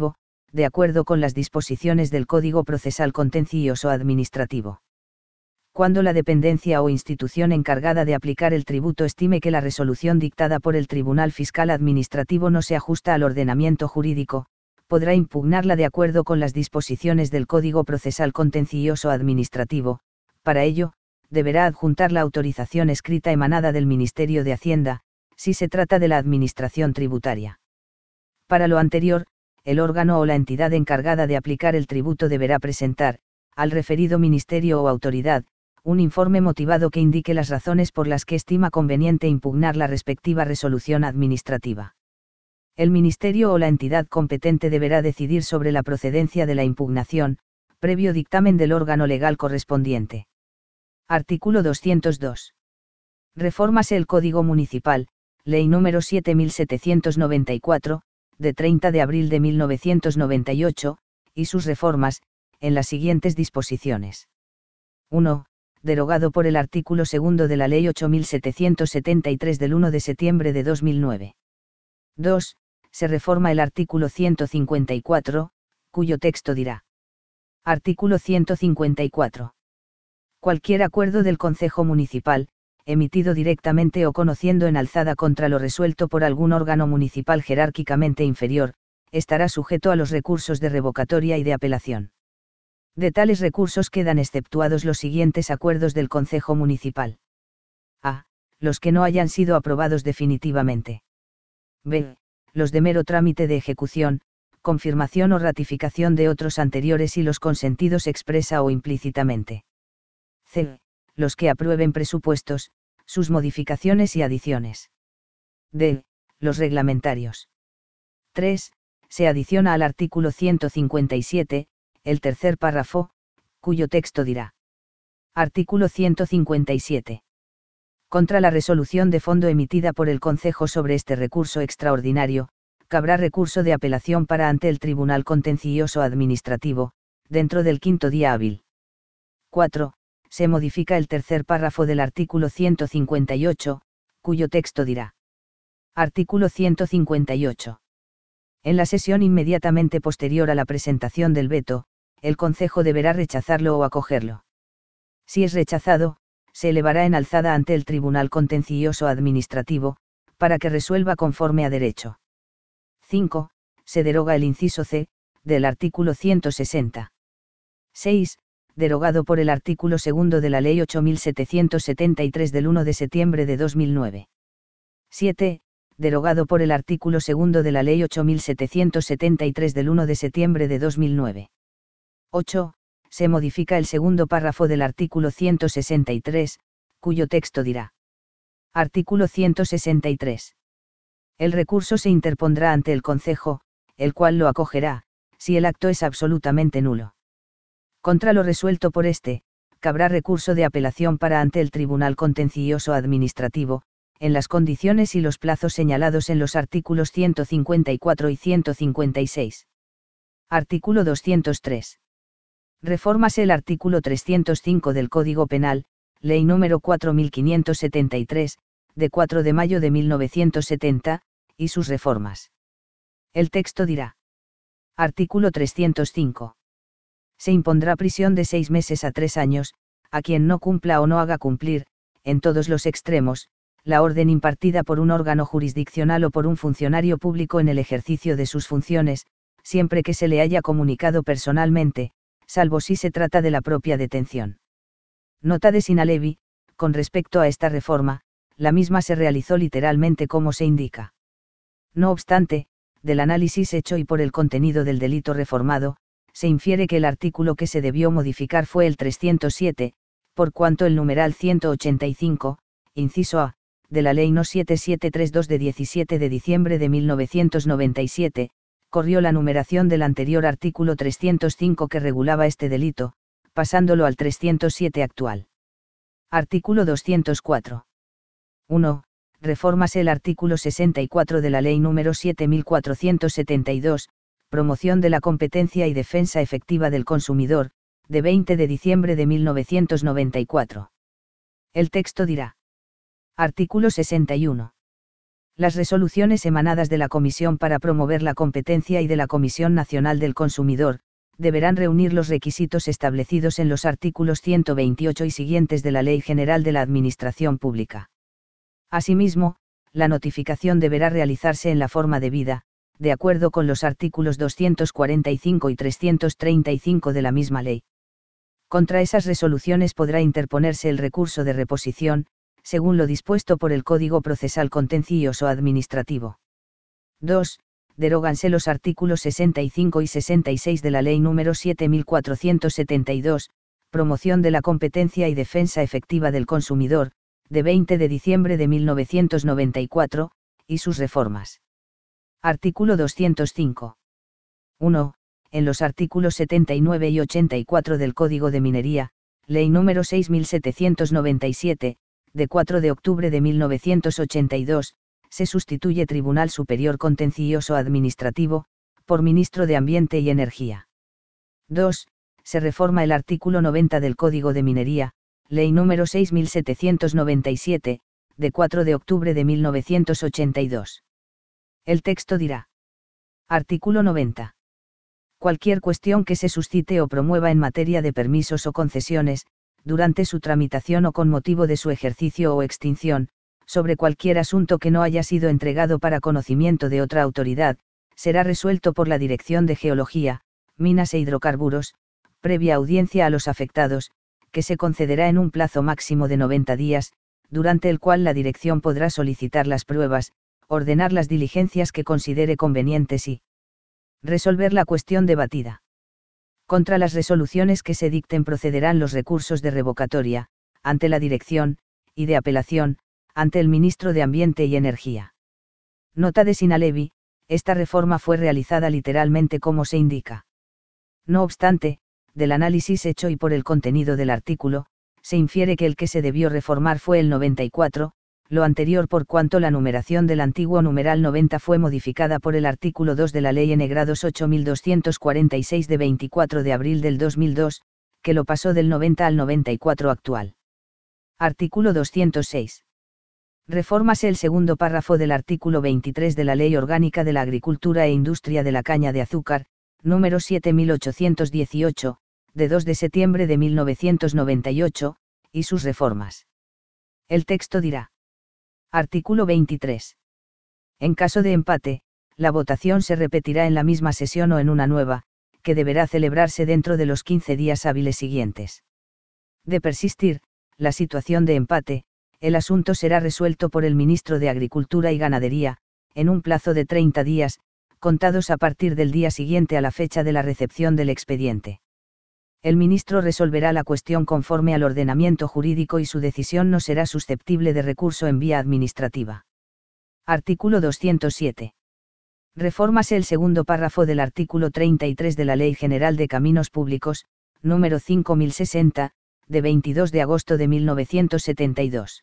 de acuerdo con las disposiciones del Código Procesal Contencioso Administrativo. Cuando la dependencia o institución encargada de aplicar el tributo estime que la resolución dictada por el Tribunal Fiscal Administrativo no se ajusta al ordenamiento jurídico, podrá impugnarla de acuerdo con las disposiciones del Código Procesal Contencioso Administrativo. Para ello, deberá adjuntar la autorización escrita emanada del Ministerio de Hacienda, si se trata de la Administración tributaria. Para lo anterior, el órgano o la entidad encargada de aplicar el tributo deberá presentar, al referido ministerio o autoridad, un informe motivado que indique las razones por las que estima conveniente impugnar la respectiva resolución administrativa. El ministerio o la entidad competente deberá decidir sobre la procedencia de la impugnación, previo dictamen del órgano legal correspondiente. Artículo doscientos dos. Refórmase el Código Municipal, Ley número siete mil setecientos noventa y cuatro, de treinta de abril de mil novecientos noventa y ocho, y sus reformas, en las siguientes disposiciones. uno. Derogado por el artículo segundo de la Ley ocho mil setecientos setenta y tres del uno de septiembre de dos mil nueve. dos. Se reforma el artículo ciento cincuenta y cuatro, cuyo texto dirá. Artículo ciento cincuenta y cuatro. Cualquier acuerdo del Concejo Municipal, emitido directamente o conociendo en alzada contra lo resuelto por algún órgano municipal jerárquicamente inferior, estará sujeto a los recursos de revocatoria y de apelación. De tales recursos quedan exceptuados los siguientes acuerdos del Concejo Municipal. A. Los que no hayan sido aprobados definitivamente. B. Los de mero trámite de ejecución, confirmación o ratificación de otros anteriores y los consentidos expresa o implícitamente. C. Los que aprueben presupuestos, sus modificaciones y adiciones. D. Los reglamentarios. tres. Se adiciona al artículo ciento cincuenta y siete, el tercer párrafo, cuyo texto dirá. Artículo ciento cincuenta y siete. Contra la resolución de fondo emitida por el Concejo sobre este recurso extraordinario, cabrá recurso de apelación para ante el Tribunal Contencioso Administrativo, dentro del quinto día hábil. cuatro. Se modifica el tercer párrafo del artículo ciento cincuenta y ocho, cuyo texto dirá. Artículo ciento cincuenta y ocho. En la sesión inmediatamente posterior a la presentación del veto, el Concejo deberá rechazarlo o acogerlo. Si es rechazado, se elevará en alzada ante el Tribunal Contencioso Administrativo, para que resuelva conforme a derecho. cinco. Se deroga el inciso C, del artículo ciento sesenta. seis. Derogado por el artículo segundo de la Ley ocho mil setecientos setenta y tres del uno de septiembre de dos mil nueve. siete. Derogado por el artículo segundo de la Ley ocho mil setecientos setenta y tres del uno de septiembre de dos mil nueve. ocho. Se modifica el segundo párrafo del artículo ciento sesenta y tres, cuyo texto dirá. Artículo ciento sesenta y tres. El recurso se interpondrá ante el Concejo, el cual lo acogerá, si el acto es absolutamente nulo. Contra lo resuelto por este, cabrá recurso de apelación para ante el Tribunal Contencioso Administrativo, en las condiciones y los plazos señalados en los artículos ciento cincuenta y cuatro y ciento cincuenta y seis. Artículo doscientos tres. Refórmase el artículo trescientos cinco del Código Penal, Ley número cuatro mil quinientos setenta y tres, de cuatro de mayo de mil novecientos setenta, y sus reformas. El texto dirá. Artículo trescientos cinco. Se impondrá prisión de seis meses a tres años, a quien no cumpla o no haga cumplir, en todos los extremos, la orden impartida por un órgano jurisdiccional o por un funcionario público en el ejercicio de sus funciones, siempre que se le haya comunicado personalmente, salvo si se trata de la propia detención. Nota de sine levi, con respecto a esta reforma, la misma se realizó literalmente como se indica. No obstante, del análisis hecho y por el contenido del delito reformado, se infiere que el artículo que se debió modificar fue el trescientos siete, por cuanto el numeral ciento ochenta y cinco, inciso A, de la Ley No siete mil setecientos treinta y dos de diecisiete de diciembre de mil novecientos noventa y siete, corrió la numeración del anterior artículo trescientos cinco que regulaba este delito, pasándolo al trescientos siete actual. Artículo doscientos cuatro. uno. Refórmase el artículo sesenta y cuatro de la Ley número siete mil cuatrocientos setenta y dos, Promoción de la competencia y defensa efectiva del consumidor, de veinte de diciembre de mil novecientos noventa y cuatro. El texto dirá. Artículo sesenta y uno. Las resoluciones emanadas de la Comisión para promover la competencia y de la Comisión Nacional del Consumidor, deberán reunir los requisitos establecidos en los artículos ciento veintiocho y siguientes de la Ley General de la Administración Pública. Asimismo, la notificación deberá realizarse en la forma debida, de acuerdo con los artículos doscientos cuarenta y cinco y trescientos treinta y cinco de la misma ley. Contra esas resoluciones podrá interponerse el recurso de reposición, según lo dispuesto por el Código Procesal Contencioso Administrativo. dos. Deróganse los artículos sesenta y cinco y sesenta y seis de la Ley número siete mil cuatrocientos setenta y dos, Promoción de la Competencia y Defensa Efectiva del Consumidor, de veinte de diciembre de mil novecientos noventa y cuatro, y sus reformas. Artículo doscientos cinco. uno. En los artículos setenta y nueve y ochenta y cuatro del Código de Minería, Ley número seis mil setecientos noventa y siete, de cuatro de octubre de mil novecientos ochenta y dos, se sustituye Tribunal Superior Contencioso Administrativo, por Ministro de Ambiente y Energía. dos. Se reforma el artículo noventa del Código de Minería, Ley número seis mil setecientos noventa y siete, de cuatro de octubre de mil novecientos ochenta y dos. El texto dirá. Artículo noventa. Cualquier cuestión que se suscite o promueva en materia de permisos o concesiones, durante su tramitación o con motivo de su ejercicio o extinción, sobre cualquier asunto que no haya sido entregado para conocimiento de otra autoridad, será resuelto por la Dirección de Geología, Minas e Hidrocarburos, previa audiencia a los afectados, que se concederá en un plazo máximo de noventa días, durante el cual la Dirección podrá solicitar las pruebas, ordenar las diligencias que considere convenientes y resolver la cuestión debatida. Contra las resoluciones que se dicten procederán los recursos de revocatoria, ante la Dirección, y de apelación, ante el Ministro de Ambiente y Energía. Nota de Sinalevi, esta reforma fue realizada literalmente como se indica. No obstante, del análisis hecho y por el contenido del artículo, se infiere que el que se debió reformar fue el noventa y cuatro, lo anterior por cuanto la numeración del antiguo numeral noventa fue modificada por el artículo dos de la Ley N grados ocho mil doscientos cuarenta y seis de veinticuatro de abril del dos mil dos, que lo pasó del noventa al noventa y cuatro actual. Artículo doscientos seis. Refórmase el segundo párrafo del artículo veintitrés de la Ley Orgánica de la Agricultura e Industria de la Caña de Azúcar, número siete mil ochocientos dieciocho, de dos de septiembre de mil novecientos noventa y ocho, y sus reformas. El texto dirá. Artículo veintitrés. En caso de empate, la votación se repetirá en la misma sesión o en una nueva, que deberá celebrarse dentro de los quince días hábiles siguientes. De persistir la situación de empate, el asunto será resuelto por el Ministro de Agricultura y Ganadería, en un plazo de treinta días, contados a partir del día siguiente a la fecha de la recepción del expediente. El ministro resolverá la cuestión conforme al ordenamiento jurídico y su decisión no será susceptible de recurso en vía administrativa. Artículo doscientos siete. Refórmase el segundo párrafo del artículo treinta y tres de la Ley General de Caminos Públicos, número cinco mil sesenta, de veintidós de agosto de mil novecientos setenta y dos.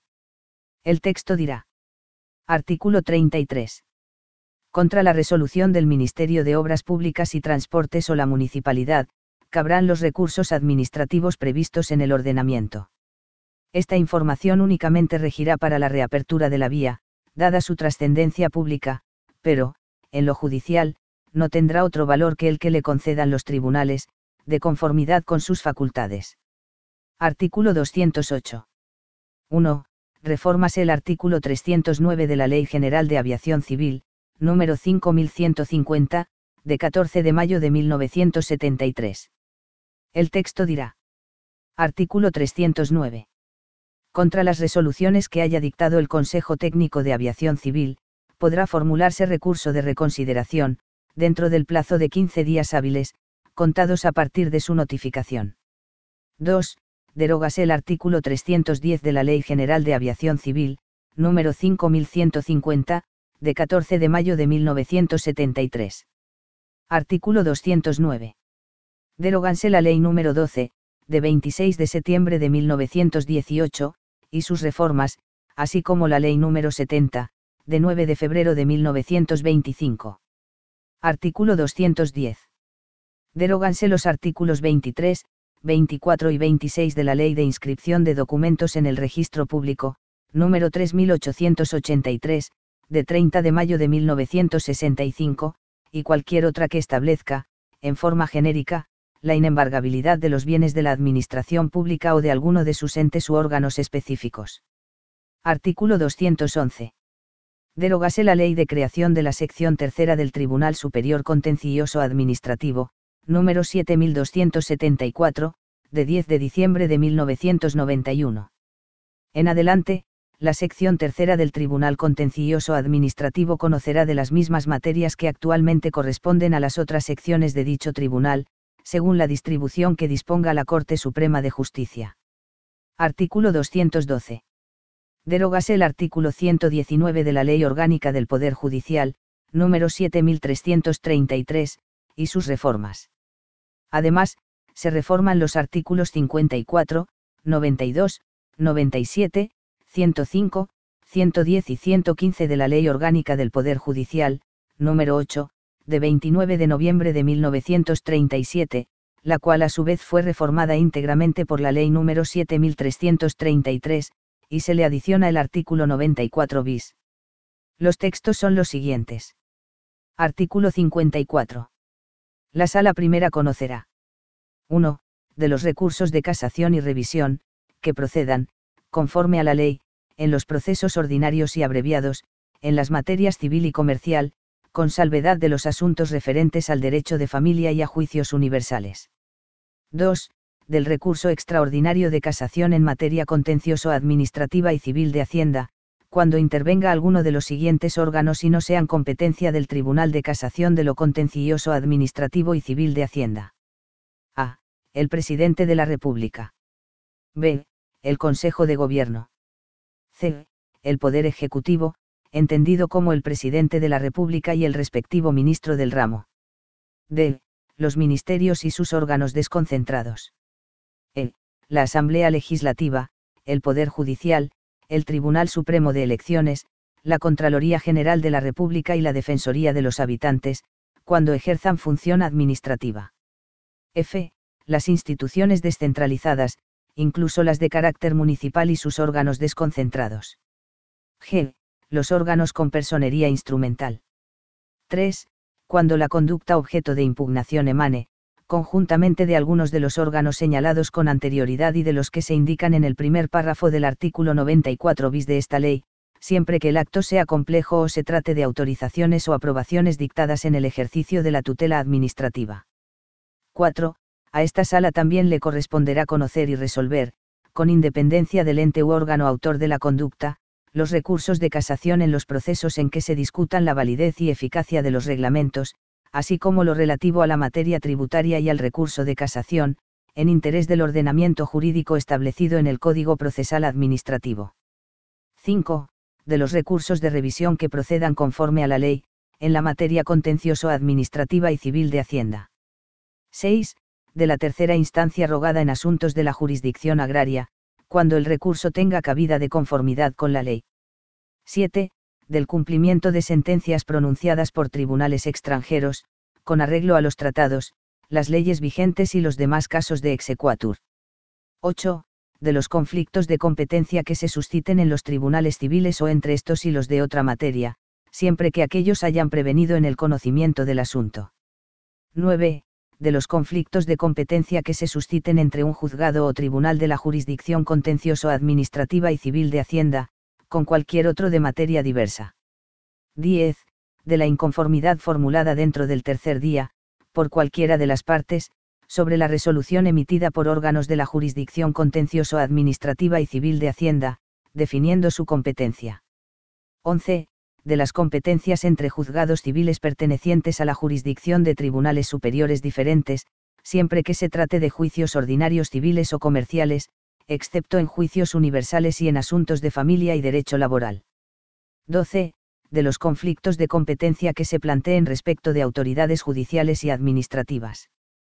El texto dirá. Artículo treinta y tres. Contra la resolución del Ministerio de Obras Públicas y Transportes o la Municipalidad, cabrán los recursos administrativos previstos en el ordenamiento. Esta información únicamente regirá para la reapertura de la vía, dada su trascendencia pública, pero, en lo judicial, no tendrá otro valor que el que le concedan los tribunales, de conformidad con sus facultades. Artículo doscientos ocho. uno. Refórmase el artículo trescientos nueve de la Ley General de Aviación Civil, número cinco mil ciento cincuenta, de catorce de mayo de mil novecientos setenta y tres. El texto dirá. Artículo trescientos nueve. Contra las resoluciones que haya dictado el Consejo Técnico de Aviación Civil, podrá formularse recurso de reconsideración, dentro del plazo de quince días hábiles, contados a partir de su notificación. dos. Derógase el artículo trescientos diez de la Ley General de Aviación Civil, número cinco mil ciento cincuenta, de catorce de mayo de mil novecientos setenta y tres. Artículo doscientos nueve. Deróganse la Ley número doce, de veintiséis de septiembre de mil novecientos dieciocho, y sus reformas, así como la Ley número setenta, de nueve de febrero de mil novecientos veinticinco. Artículo doscientos diez. Deróganse los artículos veintitrés, veinticuatro y veintiséis de la Ley de Inscripción de Documentos en el Registro Público, número tres mil ochocientos ochenta y tres, de treinta de mayo de mil novecientos sesenta y cinco, y cualquier otra que establezca, en forma genérica, la inembargabilidad de los bienes de la Administración Pública o de alguno de sus entes u órganos específicos. Artículo doscientos once. Derogase la Ley de creación de la Sección Tercera del Tribunal Superior Contencioso Administrativo, número siete mil doscientos setenta y cuatro, de diez de diciembre de mil novecientos noventa y uno. En adelante, la Sección Tercera del Tribunal Contencioso Administrativo conocerá de las mismas materias que actualmente corresponden a las otras secciones de dicho tribunal, según la distribución que disponga la Corte Suprema de Justicia. Artículo doscientos doce. Derógase el artículo ciento diecinueve de la Ley Orgánica del Poder Judicial, número siete mil trescientos treinta y tres, y sus reformas. Además, se reforman los artículos cincuenta y cuatro, noventa y dos, noventa y siete, ciento cinco, ciento diez y ciento quince de la Ley Orgánica del Poder Judicial, número ocho, de veintinueve de noviembre de mil novecientos treinta y siete, la cual a su vez fue reformada íntegramente por la Ley número siete mil trescientos treinta y tres, y se le adiciona el artículo noventa y cuatro bis. Los textos son los siguientes. Artículo cincuenta y cuatro. La Sala Primera conocerá. uno. De los recursos de casación y revisión, que procedan, conforme a la ley, en los procesos ordinarios y abreviados, en las materias civil y comercial, con salvedad de los asuntos referentes al derecho de familia y a juicios universales. dos. Del recurso extraordinario de casación en materia contencioso-administrativa y civil de Hacienda, cuando intervenga alguno de los siguientes órganos y no sean competencia del Tribunal de Casación de lo contencioso-administrativo y civil de Hacienda. A. El Presidente de la República. B. El Consejo de Gobierno. C. El Poder Ejecutivo, entendido como el Presidente de la República y el respectivo ministro del ramo. D. Los ministerios y sus órganos desconcentrados. E. La Asamblea Legislativa, el Poder Judicial, el Tribunal Supremo de Elecciones, la Contraloría General de la República y la Defensoría de los Habitantes, cuando ejerzan función administrativa. F. Las instituciones descentralizadas, incluso las de carácter municipal y sus órganos desconcentrados. G. Los órganos con personería instrumental. tres. Cuando la conducta objeto de impugnación emane, conjuntamente de algunos de los órganos señalados con anterioridad y de los que se indican en el primer párrafo del artículo noventa y cuatro bis de esta ley, siempre que el acto sea complejo o se trate de autorizaciones o aprobaciones dictadas en el ejercicio de la tutela administrativa. cuatro. A esta sala también le corresponderá conocer y resolver, con independencia del ente u órgano autor de la conducta, los recursos de casación en los procesos en que se discutan la validez y eficacia de los reglamentos, así como lo relativo a la materia tributaria y al recurso de casación, en interés del ordenamiento jurídico establecido en el Código Procesal Administrativo. cinco. De los recursos de revisión que procedan conforme a la ley, en la materia contencioso-administrativa y civil de Hacienda. seis. De la tercera instancia rogada en asuntos de la jurisdicción agraria, cuando el recurso tenga cabida de conformidad con la ley. siete. Del cumplimiento de sentencias pronunciadas por tribunales extranjeros, con arreglo a los tratados, las leyes vigentes y los demás casos de exequatur. ocho. De los conflictos de competencia que se susciten en los tribunales civiles o entre estos y los de otra materia, siempre que aquellos hayan prevenido en el conocimiento del asunto. nueve. De los conflictos de competencia que se susciten entre un juzgado o tribunal de la jurisdicción contencioso-administrativa y civil de Hacienda, con cualquier otro de materia diversa. diez. De la inconformidad formulada dentro del tercer día, por cualquiera de las partes, sobre la resolución emitida por órganos de la jurisdicción contencioso-administrativa y civil de Hacienda, definiendo su competencia. once. De las competencias entre juzgados civiles pertenecientes a la jurisdicción de tribunales superiores diferentes, siempre que se trate de juicios ordinarios civiles o comerciales, excepto en juicios universales y en asuntos de familia y derecho laboral. doce. De los conflictos de competencia que se planteen respecto de autoridades judiciales y administrativas.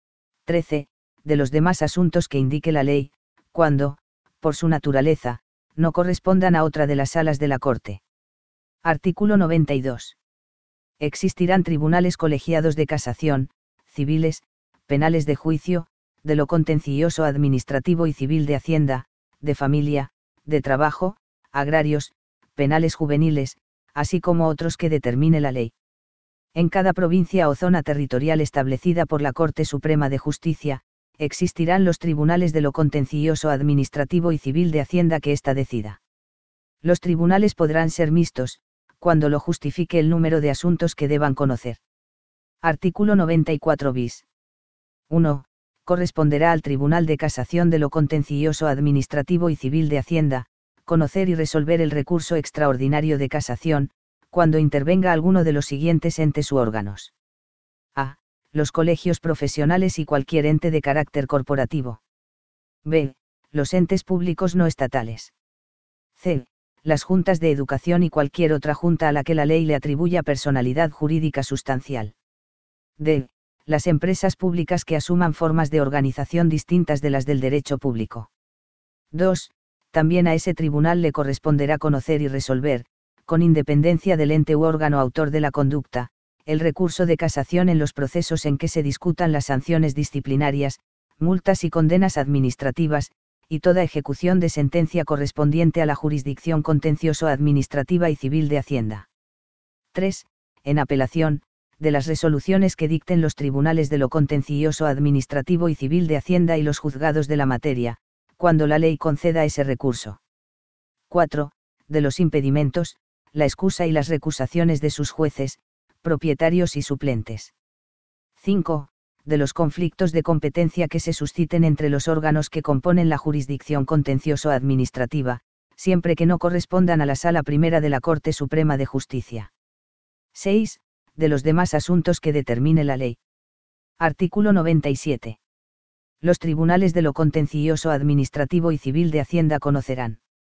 trece. De los demás asuntos que indique la ley, cuando, por su naturaleza, no correspondan a otra de las salas de la Corte. Artículo noventa y dos. Existirán tribunales colegiados de casación, civiles, penales de juicio, de lo contencioso administrativo y civil de Hacienda, de familia, de trabajo, agrarios, penales juveniles, así como otros que determine la ley. En cada provincia o zona territorial establecida por la Corte Suprema de Justicia, existirán los tribunales de lo contencioso administrativo y civil de Hacienda que ésta decida. Los tribunales podrán ser mixtos, cuando lo justifique el número de asuntos que deban conocer. Artículo noventa y cuatro bis. uno. Corresponderá al Tribunal de Casación de lo contencioso administrativo y civil de Hacienda, conocer y resolver el recurso extraordinario de casación, cuando intervenga alguno de los siguientes entes u órganos. A. Los colegios profesionales y cualquier ente de carácter corporativo. B. Los entes públicos no estatales. C. Las juntas de educación y cualquier otra junta a la que la ley le atribuya personalidad jurídica sustancial. D. Las empresas públicas que asuman formas de organización distintas de las del derecho público. dos. También a ese tribunal le corresponderá conocer y resolver, con independencia del ente u órgano autor de la conducta, el recurso de casación en los procesos en que se discutan las sanciones disciplinarias, multas y condenas administrativas, y toda ejecución de sentencia correspondiente a la jurisdicción contencioso-administrativa y civil de Hacienda. tres. En apelación, de las resoluciones que dicten los tribunales de lo contencioso administrativo y civil de Hacienda y los juzgados de la materia, cuando la ley conceda ese recurso. cuatro. De los impedimentos, la excusa y las recusaciones de sus jueces, propietarios y suplentes. cinco. De los conflictos de competencia que se susciten entre los órganos que componen la jurisdicción contencioso-administrativa, siempre que no correspondan a la Sala Primera de la Corte Suprema de Justicia. seis. De los demás asuntos que determine la ley. Artículo noventa y siete. Los tribunales de lo contencioso administrativo y civil de Hacienda conocerán.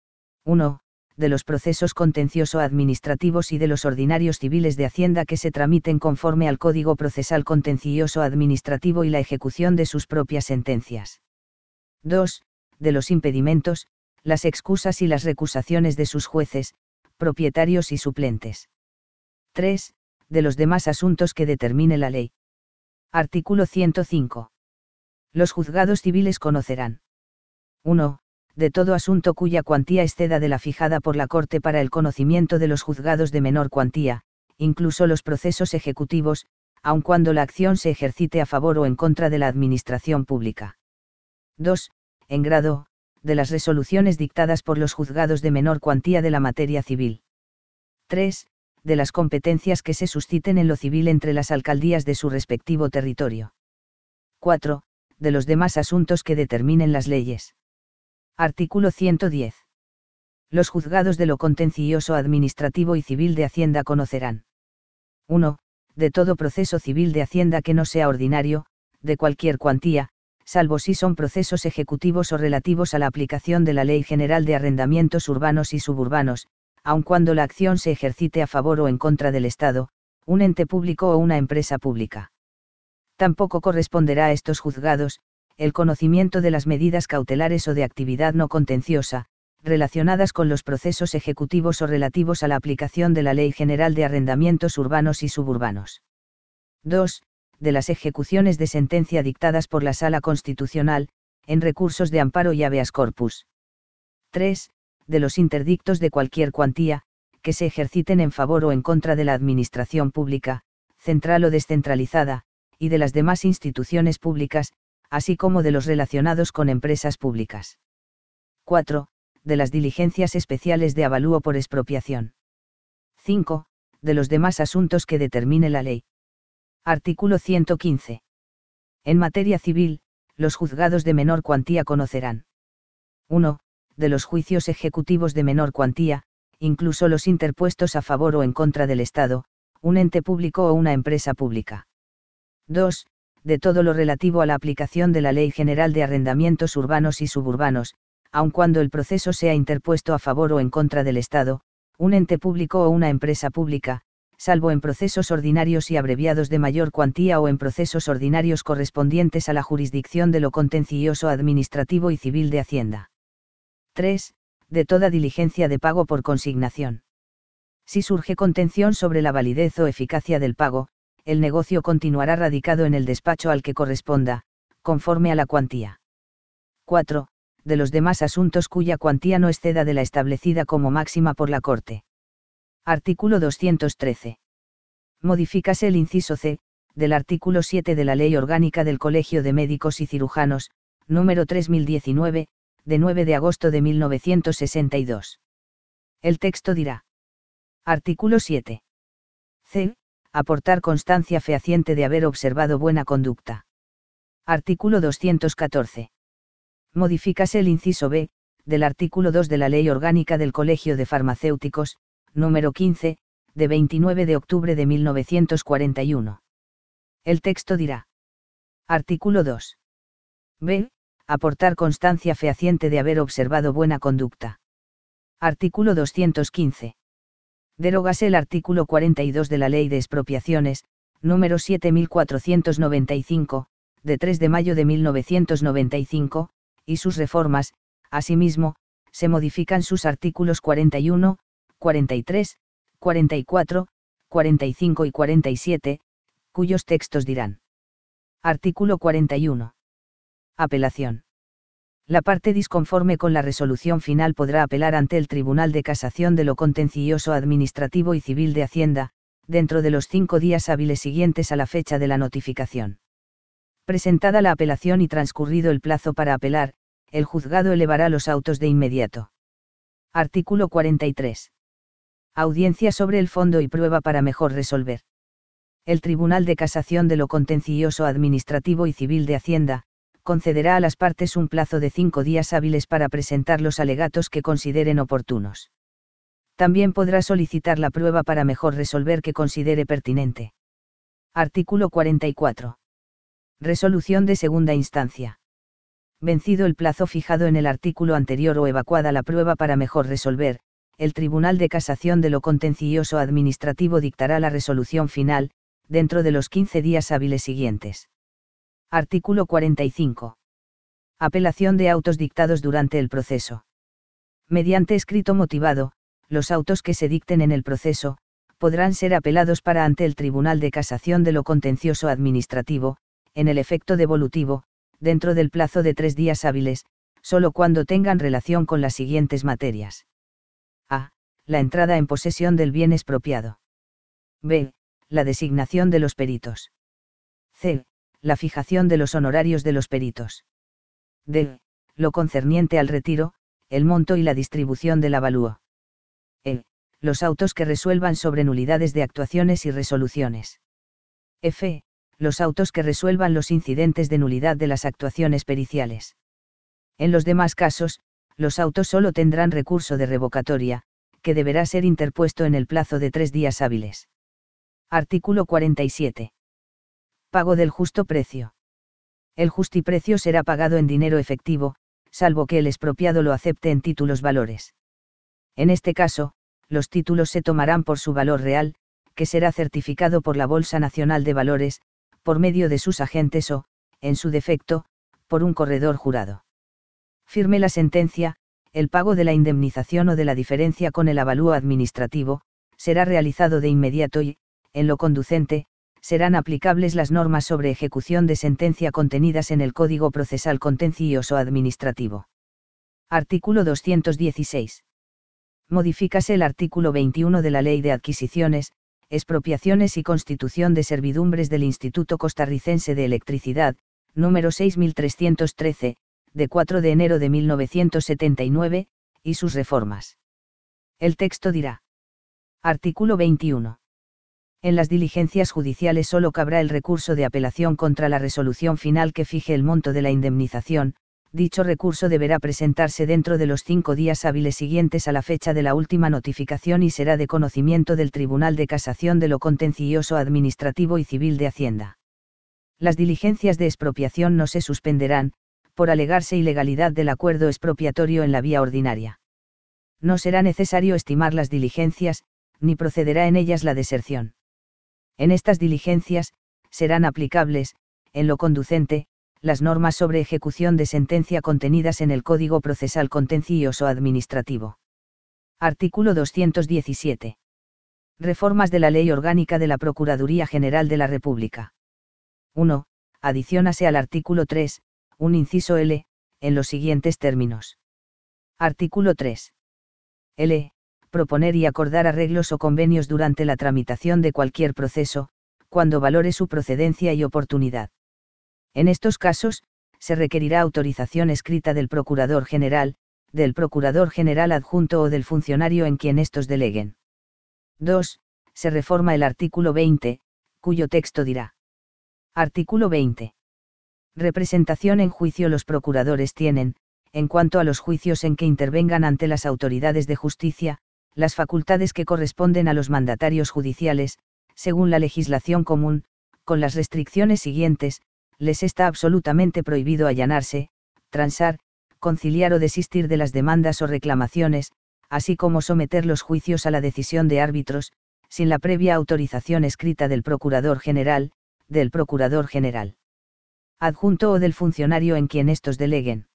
uno. De los procesos contencioso-administrativos y de los ordinarios civiles de Hacienda que se tramiten conforme al Código Procesal Contencioso-Administrativo y la ejecución de sus propias sentencias. dos. De los impedimentos, las excusas y las recusaciones de sus jueces, propietarios y suplentes. tres. De los demás asuntos que determine la ley. Artículo ciento cinco. Los juzgados civiles conocerán. uno. De todo asunto cuya cuantía exceda de la fijada por la Corte para el conocimiento de los juzgados de menor cuantía, incluso los procesos ejecutivos, aun cuando la acción se ejercite a favor o en contra de la administración pública. dos. En grado, de las resoluciones dictadas por los juzgados de menor cuantía de la materia civil. tres. De las competencias que se susciten en lo civil entre las alcaldías de su respectivo territorio. cuatro. De los demás asuntos que determinen las leyes. Artículo ciento diez. Los juzgados de lo contencioso administrativo y civil de Hacienda conocerán. uno. De todo proceso civil de Hacienda que no sea ordinario, de cualquier cuantía, salvo si son procesos ejecutivos o relativos a la aplicación de la Ley General de Arrendamientos Urbanos y Suburbanos, aun cuando la acción se ejercite a favor o en contra del Estado, un ente público o una empresa pública. Tampoco corresponderá a estos juzgados, el conocimiento de las medidas cautelares o de actividad no contenciosa, relacionadas con los procesos ejecutivos o relativos a la aplicación de la Ley General de Arrendamientos Urbanos y Suburbanos. dos. De las ejecuciones de sentencia dictadas por la Sala Constitucional, en recursos de amparo y habeas corpus. tres. De los interdictos de cualquier cuantía, que se ejerciten en favor o en contra de la administración pública, central o descentralizada, y de las demás instituciones públicas, así como de los relacionados con empresas públicas. cuatro. De las diligencias especiales de avalúo por expropiación. cinco. De los demás asuntos que determine la ley. Artículo ciento quince. En materia civil, los juzgados de menor cuantía conocerán. uno. De los juicios ejecutivos de menor cuantía, incluso los interpuestos a favor o en contra del Estado, un ente público o una empresa pública. dos. De todo lo relativo a la aplicación de la Ley General de Arrendamientos Urbanos y Suburbanos, aun cuando el proceso sea interpuesto a favor o en contra del Estado, un ente público o una empresa pública, salvo en procesos ordinarios y abreviados de mayor cuantía o en procesos ordinarios correspondientes a la jurisdicción de lo contencioso administrativo y civil de Hacienda. tres. De toda diligencia de pago por consignación. Si surge contención sobre la validez o eficacia del pago, el negocio continuará radicado en el despacho al que corresponda, conforme a la cuantía. cuatro. De los demás asuntos cuya cuantía no exceda de la establecida como máxima por la Corte. Artículo doscientos trece. Modifícase el inciso C, del artículo siete de la Ley Orgánica del Colegio de Médicos y Cirujanos, número tres mil diecinueve, de nueve de agosto de mil novecientos sesenta y dos. El texto dirá. Artículo siete. C. Aportar constancia fehaciente de haber observado buena conducta. Artículo doscientos catorce. Modifícase el inciso B, del artículo dos de la Ley Orgánica del Colegio de Farmacéuticos, número quince, de veintinueve de octubre de mil novecientos cuarenta y uno. El texto dirá. Artículo dos. B. Aportar constancia fehaciente de haber observado buena conducta. Artículo doscientos quince. Derógase el artículo cuarenta y dos de la Ley de Expropiaciones, número siete mil cuatrocientos noventa y cinco, de tres de mayo de mil novecientos noventa y cinco, y sus reformas. Asimismo, se modifican sus artículos cuarenta y uno, cuarenta y tres, cuarenta y cuatro, cuarenta y cinco y cuarenta y siete, cuyos textos dirán. Artículo cuarenta y uno. Apelación. La parte disconforme con la resolución final podrá apelar ante el Tribunal de Casación de lo Contencioso Administrativo y Civil de Hacienda, dentro de los cinco días hábiles siguientes a la fecha de la notificación. Presentada la apelación y transcurrido el plazo para apelar, el juzgado elevará los autos de inmediato. Artículo cuarenta y tres. Audiencia sobre el fondo y prueba para mejor resolver. El Tribunal de Casación de lo Contencioso Administrativo y Civil de Hacienda, concederá a las partes un plazo de cinco días hábiles para presentar los alegatos que consideren oportunos. También podrá solicitar la prueba para mejor resolver que considere pertinente. Artículo cuarenta y cuatro. Resolución de segunda instancia. Vencido el plazo fijado en el artículo anterior o evacuada la prueba para mejor resolver, el Tribunal de Casación de lo Contencioso Administrativo dictará la resolución final, dentro de los quince días hábiles siguientes. Artículo cuarenta y cinco. Apelación de autos dictados durante el proceso. Mediante escrito motivado, los autos que se dicten en el proceso, podrán ser apelados para ante el Tribunal de Casación de lo Contencioso Administrativo, en el efecto devolutivo, dentro del plazo de tres días hábiles, solo cuando tengan relación con las siguientes materias. A. La entrada en posesión del bien expropiado. B. La designación de los peritos. C. La fijación de los honorarios de los peritos. D. Lo concerniente al retiro, el monto y la distribución del avalúo. E. Los autos que resuelvan sobre nulidades de actuaciones y resoluciones. F. Los autos que resuelvan los incidentes de nulidad de las actuaciones periciales. En los demás casos, los autos solo tendrán recurso de revocatoria, que deberá ser interpuesto en el plazo de tres días hábiles. Artículo cuarenta y siete. Pago del justo precio. El justiprecio será pagado en dinero efectivo, salvo que el expropiado lo acepte en títulos valores. En este caso, los títulos se tomarán por su valor real, que será certificado por la Bolsa Nacional de Valores, por medio de sus agentes o, en su defecto, por un corredor jurado. Firme la sentencia, el pago de la indemnización o de la diferencia con el avalúo administrativo, será realizado de inmediato y, en lo conducente, serán aplicables las normas sobre ejecución de sentencia contenidas en el Código Procesal Contencioso Administrativo. Artículo doscientos dieciséis. Modifícase el artículo veintiuno de la Ley de Adquisiciones, Expropiaciones y Constitución de Servidumbres del Instituto Costarricense de Electricidad, número seis mil trescientos trece, de cuatro de enero de mil novecientos setenta y nueve, y sus reformas. El texto dirá. Artículo veintiuno. En las diligencias judiciales solo cabrá el recurso de apelación contra la resolución final que fije el monto de la indemnización. Dicho recurso deberá presentarse dentro de los cinco días hábiles siguientes a la fecha de la última notificación y será de conocimiento del Tribunal de Casación de lo Contencioso Administrativo y Civil de Hacienda. Las diligencias de expropiación no se suspenderán, por alegarse ilegalidad del acuerdo expropiatorio en la vía ordinaria. No será necesario estimar las diligencias, ni procederá en ellas la deserción. En estas diligencias, serán aplicables, en lo conducente, las normas sobre ejecución de sentencia contenidas en el Código Procesal Contencioso Administrativo. Artículo doscientos diecisiete. Reformas de la Ley Orgánica de la Procuraduría General de la República. uno. Adiciónase al artículo tres, un inciso L, en los siguientes términos. Artículo tres. L. proponer y acordar arreglos o convenios durante la tramitación de cualquier proceso, cuando valore su procedencia y oportunidad. En estos casos, se requerirá autorización escrita del Procurador General, del Procurador General adjunto o del funcionario en quien estos deleguen. dos. Se reforma el artículo veinte, cuyo texto dirá. Artículo veinte. Representación en juicio. Los procuradores tienen, en cuanto a los juicios en que intervengan ante las autoridades de justicia, las facultades que corresponden a los mandatarios judiciales, según la legislación común, con las restricciones siguientes: les está absolutamente prohibido allanarse, transar, conciliar o desistir de las demandas o reclamaciones, así como someter los juicios a la decisión de árbitros, sin la previa autorización escrita del Procurador General, del Procurador General adjunto o del funcionario en quien estos deleguen.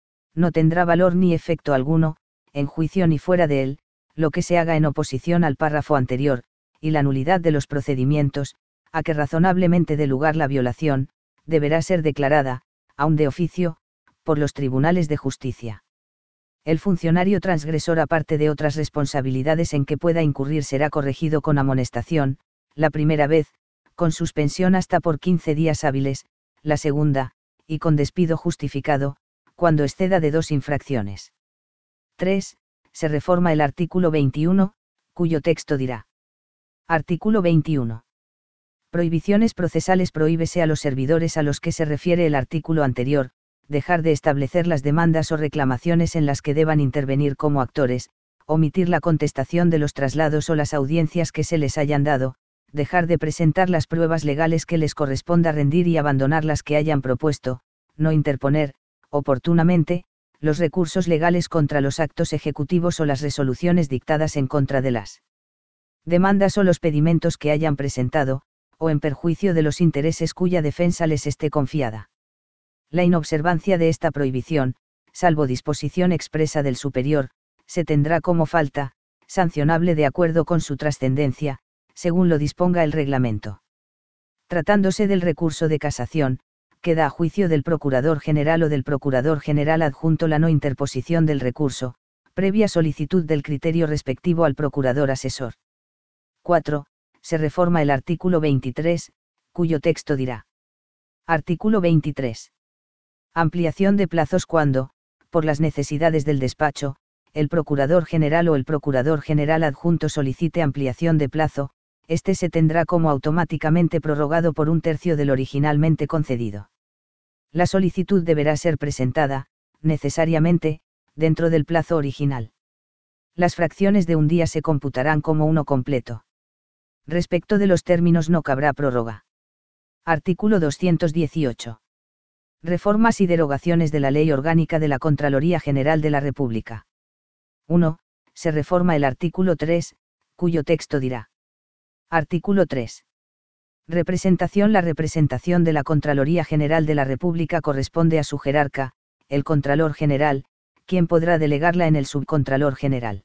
No tendrá valor ni efecto alguno, en juicio ni fuera de él, lo que se haga en oposición al párrafo anterior, y la nulidad de los procedimientos, a que razonablemente dé lugar la violación, deberá ser declarada, aun de oficio, por los tribunales de justicia. El funcionario transgresor, aparte de otras responsabilidades en que pueda incurrir, será corregido con amonestación, la primera vez, con suspensión hasta por quince días hábiles, la segunda, y con despido justificado, cuando exceda de dos infracciones. tres. Se reforma el artículo veintiuno, cuyo texto dirá. Artículo veintiuno. Prohibiciones procesales. Prohíbese a los servidores a los que se refiere el artículo anterior, dejar de establecer las demandas o reclamaciones en las que deban intervenir como actores, omitir la contestación de los traslados o las audiencias que se les hayan dado, dejar de presentar las pruebas legales que les corresponda rendir y abandonar las que hayan propuesto, no interponer, oportunamente, los recursos legales contra los actos ejecutivos o las resoluciones dictadas en contra de las demandas o los pedimentos que hayan presentado, o en perjuicio de los intereses cuya defensa les esté confiada. La inobservancia de esta prohibición, salvo disposición expresa del superior, se tendrá como falta, sancionable de acuerdo con su trascendencia, según lo disponga el reglamento. Tratándose del recurso de casación, queda a juicio del Procurador General o del Procurador General adjunto la no interposición del recurso, previa solicitud del criterio respectivo al Procurador Asesor. cuatro. Se reforma el artículo veintitrés, cuyo texto dirá. Artículo veintitrés. Ampliación de plazos cuando, por las necesidades del despacho, el Procurador General o el Procurador General adjunto solicite ampliación de plazo, este se tendrá como automáticamente prorrogado por un tercio del originalmente concedido. La solicitud deberá ser presentada, necesariamente, dentro del plazo original. Las fracciones de un día se computarán como uno completo. Respecto de los términos no cabrá prórroga. Artículo doscientos dieciocho. Reformas y derogaciones de la Ley Orgánica de la Contraloría General de la República. uno. Se reforma el artículo tres, cuyo texto dirá. Artículo tres. Representación. La representación de la Contraloría General de la República corresponde a su jerarca, el Contralor General, quien podrá delegarla en el Subcontralor General.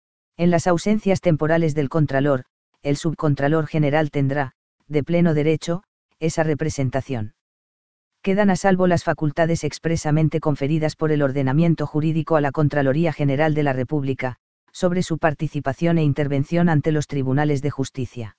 En las ausencias temporales del Contralor, el Subcontralor General tendrá, de pleno derecho, esa representación. Quedan a salvo las facultades expresamente conferidas por el ordenamiento jurídico a la Contraloría General de la República, sobre su participación e intervención ante los tribunales de justicia.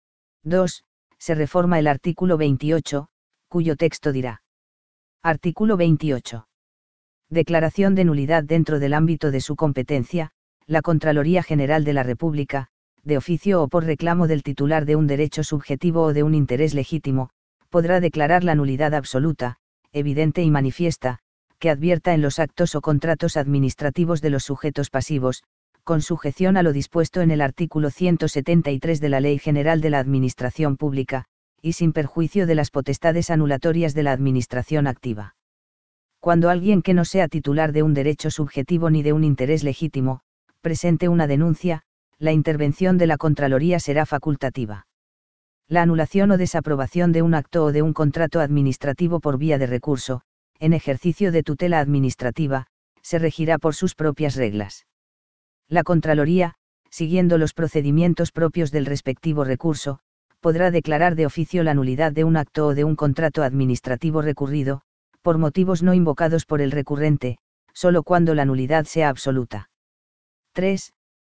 dos. Se reforma el artículo veintiocho, cuyo texto dirá. Artículo veintiocho. Declaración de nulidad. Dentro del ámbito de su competencia, la Contraloría General de la República, de oficio o por reclamo del titular de un derecho subjetivo o de un interés legítimo, podrá declarar la nulidad absoluta, evidente y manifiesta, que advierta en los actos o contratos administrativos de los sujetos pasivos, con sujeción a lo dispuesto en el artículo ciento setenta y tres de la Ley General de la Administración Pública, y sin perjuicio de las potestades anulatorias de la Administración activa. Cuando alguien que no sea titular de un derecho subjetivo ni de un interés legítimo, presente una denuncia, la intervención de la Contraloría será facultativa. La anulación o desaprobación de un acto o de un contrato administrativo por vía de recurso, en ejercicio de tutela administrativa, se regirá por sus propias reglas. La Contraloría, siguiendo los procedimientos propios del respectivo recurso, podrá declarar de oficio la nulidad de un acto o de un contrato administrativo recurrido, por motivos no invocados por el recurrente, solo cuando la nulidad sea absoluta. tres.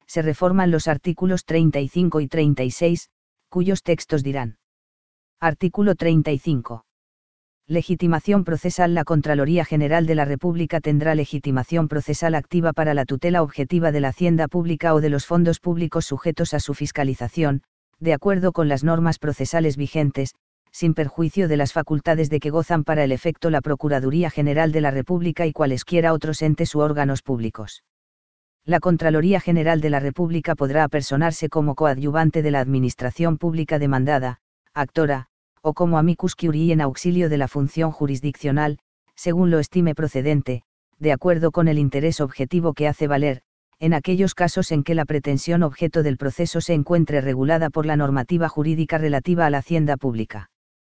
se reforman los artículos treinta y cinco y treinta y seis, cuyos textos dirán. Artículo treinta y cinco. Legitimación procesal. La Contraloría General de la República tendrá legitimación procesal activa para la tutela objetiva de la hacienda pública o de los fondos públicos sujetos a su fiscalización, de acuerdo con las normas procesales vigentes, sin perjuicio de las facultades de que gozan para el efecto la Procuraduría General de la República y cualesquiera otros entes u órganos públicos. La Contraloría General de la República podrá apersonarse como coadyuvante de la Administración Pública demandada, actora, o como amicus curiae en auxilio de la función jurisdiccional, según lo estime procedente, de acuerdo con el interés objetivo que hace valer, en aquellos casos en que la pretensión objeto del proceso se encuentre regulada por la normativa jurídica relativa a la hacienda pública.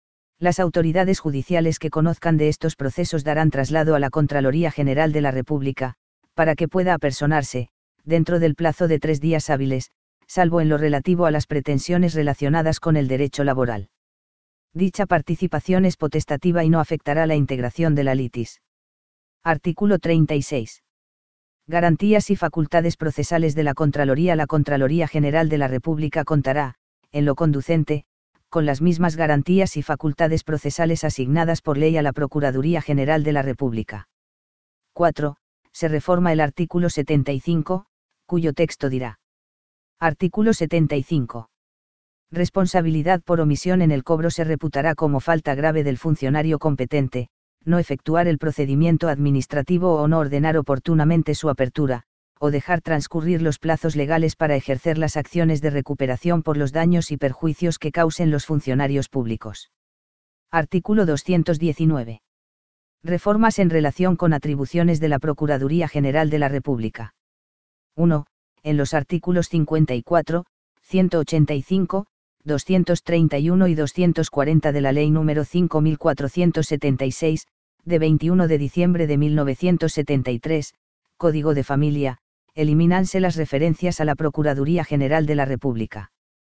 Las autoridades judiciales que conozcan de estos procesos darán traslado a la Contraloría General de la República, para que pueda apersonarse, dentro del plazo de tres días hábiles, salvo en lo relativo a las pretensiones relacionadas con el derecho laboral. Dicha participación es potestativa y no afectará la integración de la litis. Artículo treinta y seis. Garantías y facultades procesales de la Contraloría. La Contraloría General de la República contará, en lo conducente, con las mismas garantías y facultades procesales asignadas por ley a la Procuraduría General de la República. cuatro. Se reforma el artículo setenta y cinco, cuyo texto dirá. Artículo setenta y cinco. Responsabilidad por omisión en el cobro. Se reputará como falta grave del funcionario competente, no efectuar el procedimiento administrativo o no ordenar oportunamente su apertura, o dejar transcurrir los plazos legales para ejercer las acciones de recuperación por los daños y perjuicios que causen los funcionarios públicos. Artículo doscientos diecinueve. Reformas en relación con atribuciones de la Procuraduría General de la República. uno. En los artículos cincuenta y cuatro, ciento ochenta y cinco, doscientos treinta y uno y doscientos cuarenta de la Ley número cinco mil cuatrocientos setenta y seis, de veintiuno de diciembre de mil novecientos setenta y tres, Código de Familia, elimínanse las referencias a la Procuraduría General de la República.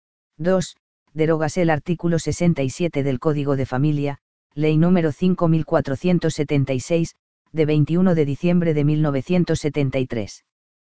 dos. Derógase el artículo sesenta y siete del Código de Familia, Ley número cinco mil cuatrocientos setenta y seis, de veintiuno de diciembre de mil novecientos setenta y tres.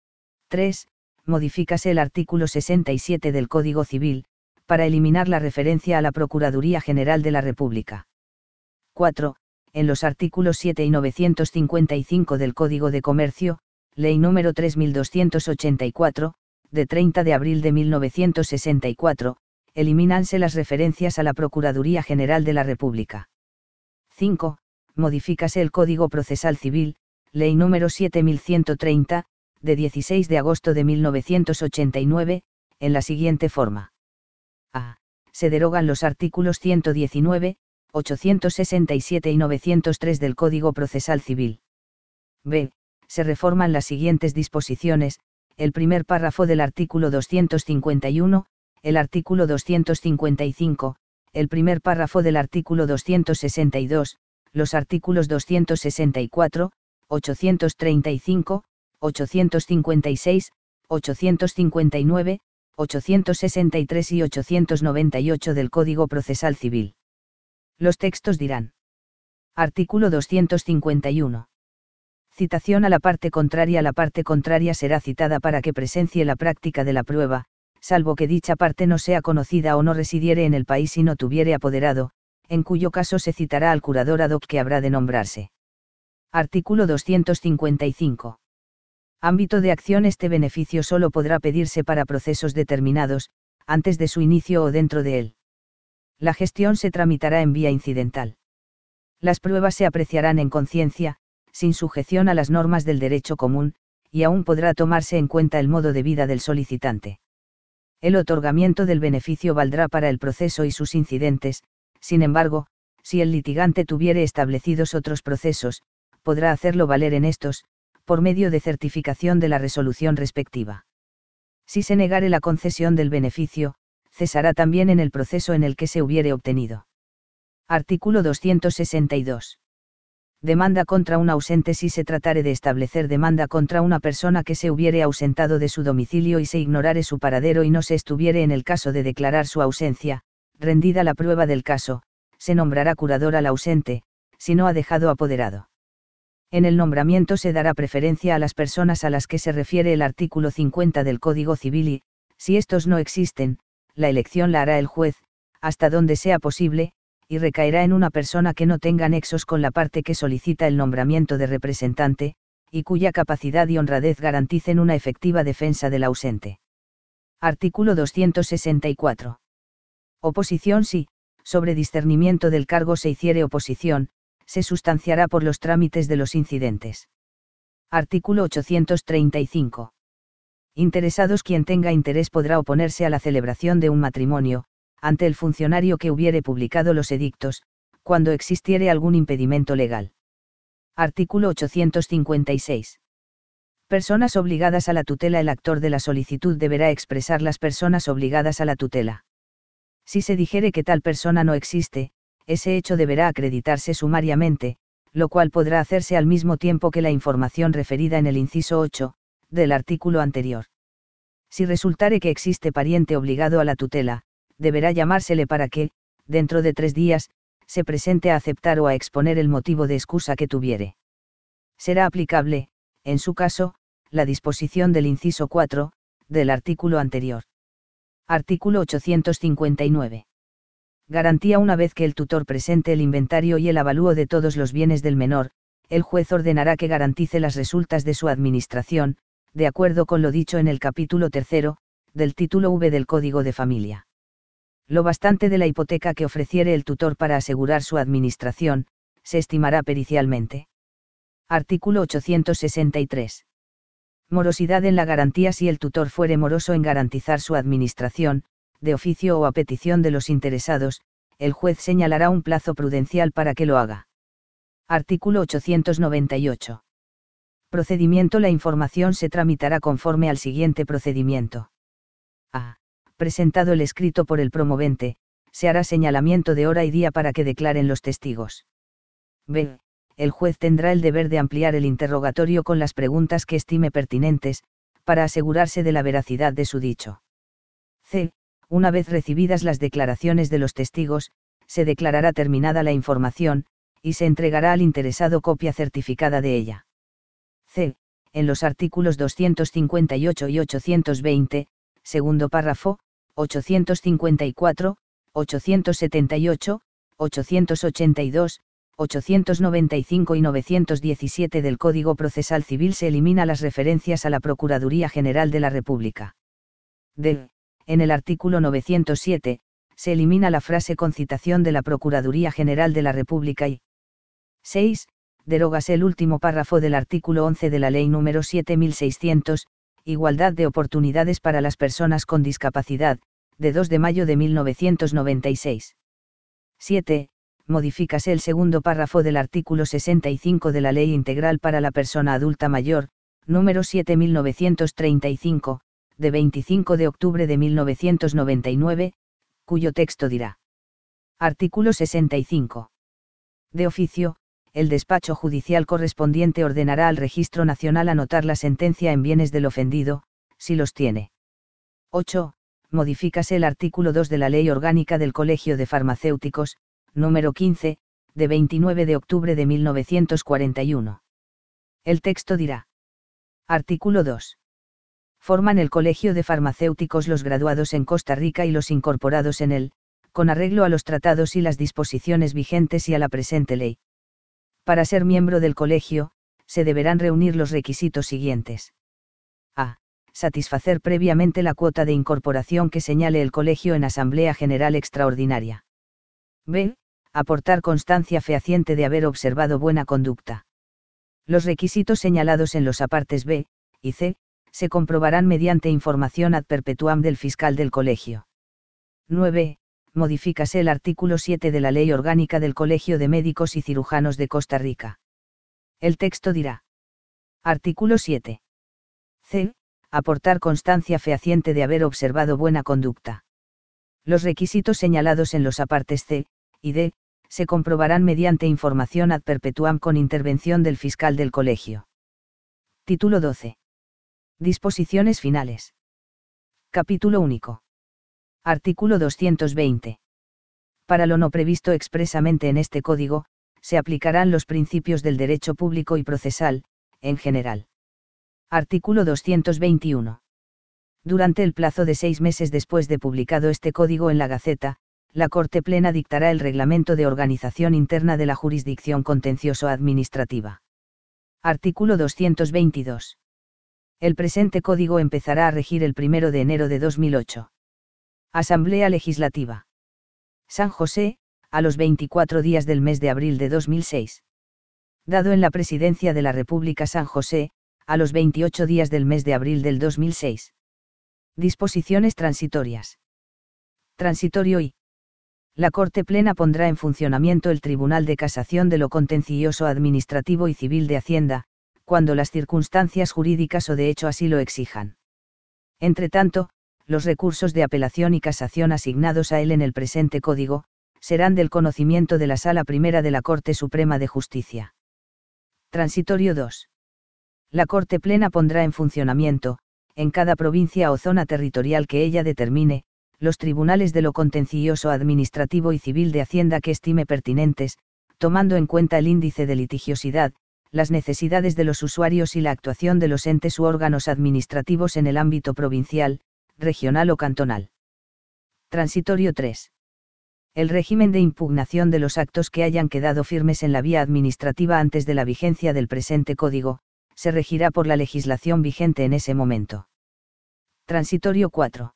tres. Modifícase el artículo sesenta y siete del Código Civil, para eliminar la referencia a la Procuraduría General de la República. cuatro. En los artículos siete y novecientos cincuenta y cinco del Código de Comercio, Ley número tres mil doscientos ochenta y cuatro, de treinta de abril de mil novecientos sesenta y cuatro, elimínanse las referencias a la Procuraduría General de la República. cinco. Modifícase el Código Procesal Civil, Ley número siete mil ciento treinta, de dieciséis de agosto de mil novecientos ochenta y nueve, en la siguiente forma. A. Se derogan los artículos ciento diecinueve, ochocientos sesenta y siete y novecientos tres del Código Procesal Civil. B. Se reforman las siguientes disposiciones: el primer párrafo del artículo doscientos cincuenta y uno, el artículo doscientos cincuenta y cinco, el primer párrafo del artículo doscientos sesenta y dos, los artículos doscientos sesenta y cuatro, ochocientos treinta y cinco, ochocientos cincuenta y seis, ochocientos cincuenta y nueve, ochocientos sesenta y tres y ochocientos noventa y ocho del Código Procesal Civil. Los textos dirán. Artículo doscientos cincuenta y uno. Citación a la parte contraria. La parte contraria será citada para que presencie la práctica de la prueba, salvo que dicha parte no sea conocida o no residiere en el país y no tuviere apoderado, en cuyo caso se citará al curador ad hoc que habrá de nombrarse. Artículo doscientos cincuenta y cinco. Ámbito de acción. Este beneficio solo podrá pedirse para procesos determinados, antes de su inicio o dentro de él. La gestión se tramitará en vía incidental. Las pruebas se apreciarán en conciencia, sin sujeción a las normas del derecho común, y aún podrá tomarse en cuenta el modo de vida del solicitante. El otorgamiento del beneficio valdrá para el proceso y sus incidentes. Sin embargo, si el litigante tuviere establecidos otros procesos, podrá hacerlo valer en estos, por medio de certificación de la resolución respectiva. Si se negare la concesión del beneficio, cesará también en el proceso en el que se hubiere obtenido. Artículo doscientos sesenta y dos. Demanda contra un ausente. Si se tratare de establecer demanda contra una persona que se hubiere ausentado de su domicilio y se ignorare su paradero y no se estuviere en el caso de declarar su ausencia, rendida la prueba del caso, se nombrará curador al ausente, si no ha dejado apoderado. En el nombramiento se dará preferencia a las personas a las que se refiere el artículo cincuenta del Código Civil y, si estos no existen, la elección la hará el juez, hasta donde sea posible, y recaerá en una persona que no tenga nexos con la parte que solicita el nombramiento de representante, y cuya capacidad y honradez garanticen una efectiva defensa del ausente. Artículo doscientos sesenta y cuatro. Oposición si, sobre discernimiento del cargo se hiciere oposición, se sustanciará por los trámites de los incidentes. Artículo ochocientos treinta y cinco. Interesados quien tenga interés podrá oponerse a la celebración de un matrimonio, ante el funcionario que hubiere publicado los edictos, cuando existiere algún impedimento legal. Artículo ochocientos cincuenta y seis. Personas obligadas a la tutela. El actor de la solicitud deberá expresar las personas obligadas a la tutela. Si se dijere que tal persona no existe, ese hecho deberá acreditarse sumariamente, lo cual podrá hacerse al mismo tiempo que la información referida en el inciso ocho, del artículo anterior. Si resultare que existe pariente obligado a la tutela, deberá llamársele para que, dentro de tres días, se presente a aceptar o a exponer el motivo de excusa que tuviere. Será aplicable, en su caso, la disposición del inciso cuatro, del artículo anterior. Artículo ochocientos cincuenta y nueve. Garantía. Una vez que el tutor presente el inventario y el avalúo de todos los bienes del menor, el juez ordenará que garantice las resultas de su administración, de acuerdo con lo dicho en el capítulo tercero, del título V del Código de Familia. Lo bastante de la hipoteca que ofreciere el tutor para asegurar su administración, se estimará pericialmente. Artículo ochocientos sesenta y tres. Morosidad en la garantía. Si el tutor fuere moroso en garantizar su administración, de oficio o a petición de los interesados, el juez señalará un plazo prudencial para que lo haga. Artículo ochocientos noventa y ocho. Procedimiento. La información se tramitará conforme al siguiente procedimiento. A. Presentado el escrito por el promovente, se hará señalamiento de hora y día para que declaren los testigos. B. El juez tendrá el deber de ampliar el interrogatorio con las preguntas que estime pertinentes, para asegurarse de la veracidad de su dicho. C. Una vez recibidas las declaraciones de los testigos, se declarará terminada la información, y se entregará al interesado copia certificada de ella. C. En los artículos doscientos cincuenta y ocho y ochocientos veinte, segundo párrafo, ochocientos cincuenta y cuatro, ochocientos setenta y ocho, ochocientos ochenta y dos, ochocientos noventa y cinco y novecientos diecisiete del Código Procesal Civil se elimina las referencias a la Procuraduría General de la República. D. En el artículo novecientos siete, se elimina la frase concitación de la Procuraduría General de la República y seis. Derógase el último párrafo del artículo once de la Ley número siete mil seiscientos, Igualdad de oportunidades para las personas con discapacidad, de dos de mayo de mil novecientos noventa y seis. siete. Modifícase el segundo párrafo del artículo sesenta y cinco de la Ley Integral para la Persona Adulta Mayor, número siete mil novecientos treinta y cinco, de veinticinco de octubre de mil novecientos noventa y nueve, cuyo texto dirá. Artículo sesenta y cinco. De oficio, el despacho judicial correspondiente ordenará al Registro Nacional anotar la sentencia en bienes del ofendido, si los tiene. ocho. Modifícase el artículo dos de la Ley Orgánica del Colegio de Farmacéuticos, número quince, de veintinueve de octubre de mil novecientos cuarenta y uno. El texto dirá. Artículo dos. Forman el Colegio de Farmacéuticos los graduados en Costa Rica y los incorporados en él, con arreglo a los tratados y las disposiciones vigentes y a la presente ley. Para ser miembro del colegio, se deberán reunir los requisitos siguientes. A. Satisfacer previamente la cuota de incorporación que señale el colegio en Asamblea General Extraordinaria. B. Aportar constancia fehaciente de haber observado buena conducta. Los requisitos señalados en los apartes B y C se comprobarán mediante información ad perpetuam del fiscal del colegio. nueve. Modifícase el artículo siete de la Ley Orgánica del Colegio de Médicos y Cirujanos de Costa Rica. El texto dirá. Artículo siete. C. Aportar constancia fehaciente de haber observado buena conducta. Los requisitos señalados en los apartes C y D se comprobarán mediante información ad perpetuam con intervención del fiscal del colegio. Título doce. Disposiciones finales. Capítulo único. Artículo doscientos veinte. Para lo no previsto expresamente en este Código, se aplicarán los principios del derecho público y procesal, en general. Artículo doscientos veintiuno. Durante el plazo de seis meses después de publicado este Código en la Gaceta, la Corte Plena dictará el Reglamento de Organización Interna de la Jurisdicción Contencioso-Administrativa. Artículo doscientos veintidós. El presente Código empezará a regir el primero de enero de dos mil ocho. Asamblea Legislativa. San José, a los veinticuatro días del mes de abril de dos mil seis. Dado en la Presidencia de la República San José, a los veintiocho días del mes de abril del dos mil seis. Disposiciones transitorias. Transitorio I. La Corte Plena pondrá en funcionamiento el Tribunal de Casación de lo Contencioso Administrativo y Civil de Hacienda, cuando las circunstancias jurídicas o de hecho así lo exijan. Entre tanto, los recursos de apelación y casación asignados a él en el presente Código, serán del conocimiento de la Sala Primera de la Corte Suprema de Justicia. Transitorio dos. La Corte Plena pondrá en funcionamiento, en cada provincia o zona territorial que ella determine, los tribunales de lo contencioso administrativo y civil de Hacienda que estime pertinentes, tomando en cuenta el índice de litigiosidad, las necesidades de los usuarios y la actuación de los entes u órganos administrativos en el ámbito provincial, regional o cantonal. Transitorio tres. El régimen de impugnación de los actos que hayan quedado firmes en la vía administrativa antes de la vigencia del presente Código, se regirá por la legislación vigente en ese momento. Transitorio cuatro.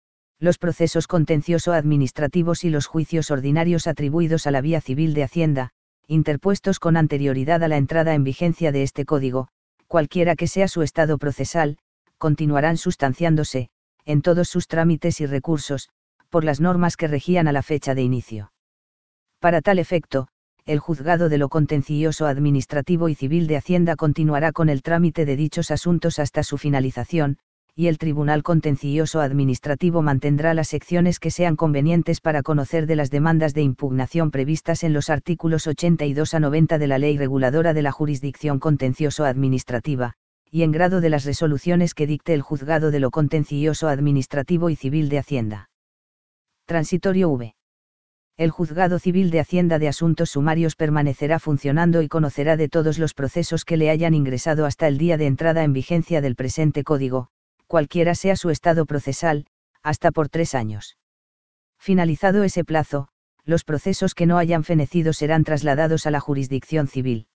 Los procesos contencioso-administrativos y los juicios ordinarios atribuidos a la vía civil de Hacienda, interpuestos con anterioridad a la entrada en vigencia de este Código, cualquiera que sea su estado procesal, continuarán sustanciándose, en todos sus trámites y recursos, por las normas que regían a la fecha de inicio. Para tal efecto, el Juzgado de lo Contencioso Administrativo y Civil de Hacienda continuará con el trámite de dichos asuntos hasta su finalización, y el Tribunal Contencioso Administrativo mantendrá las secciones que sean convenientes para conocer de las demandas de impugnación previstas en los artículos ochenta y dos a noventa de la Ley Reguladora de la Jurisdicción Contencioso Administrativa, y en grado de las resoluciones que dicte el Juzgado de lo Contencioso Administrativo y Civil de Hacienda. Transitorio V. El Juzgado Civil de Hacienda de Asuntos Sumarios permanecerá funcionando y conocerá de todos los procesos que le hayan ingresado hasta el día de entrada en vigencia del presente Código, cualquiera sea su estado procesal, hasta por tres años. Finalizado ese plazo, los procesos que no hayan fenecido serán trasladados a la jurisdicción civil.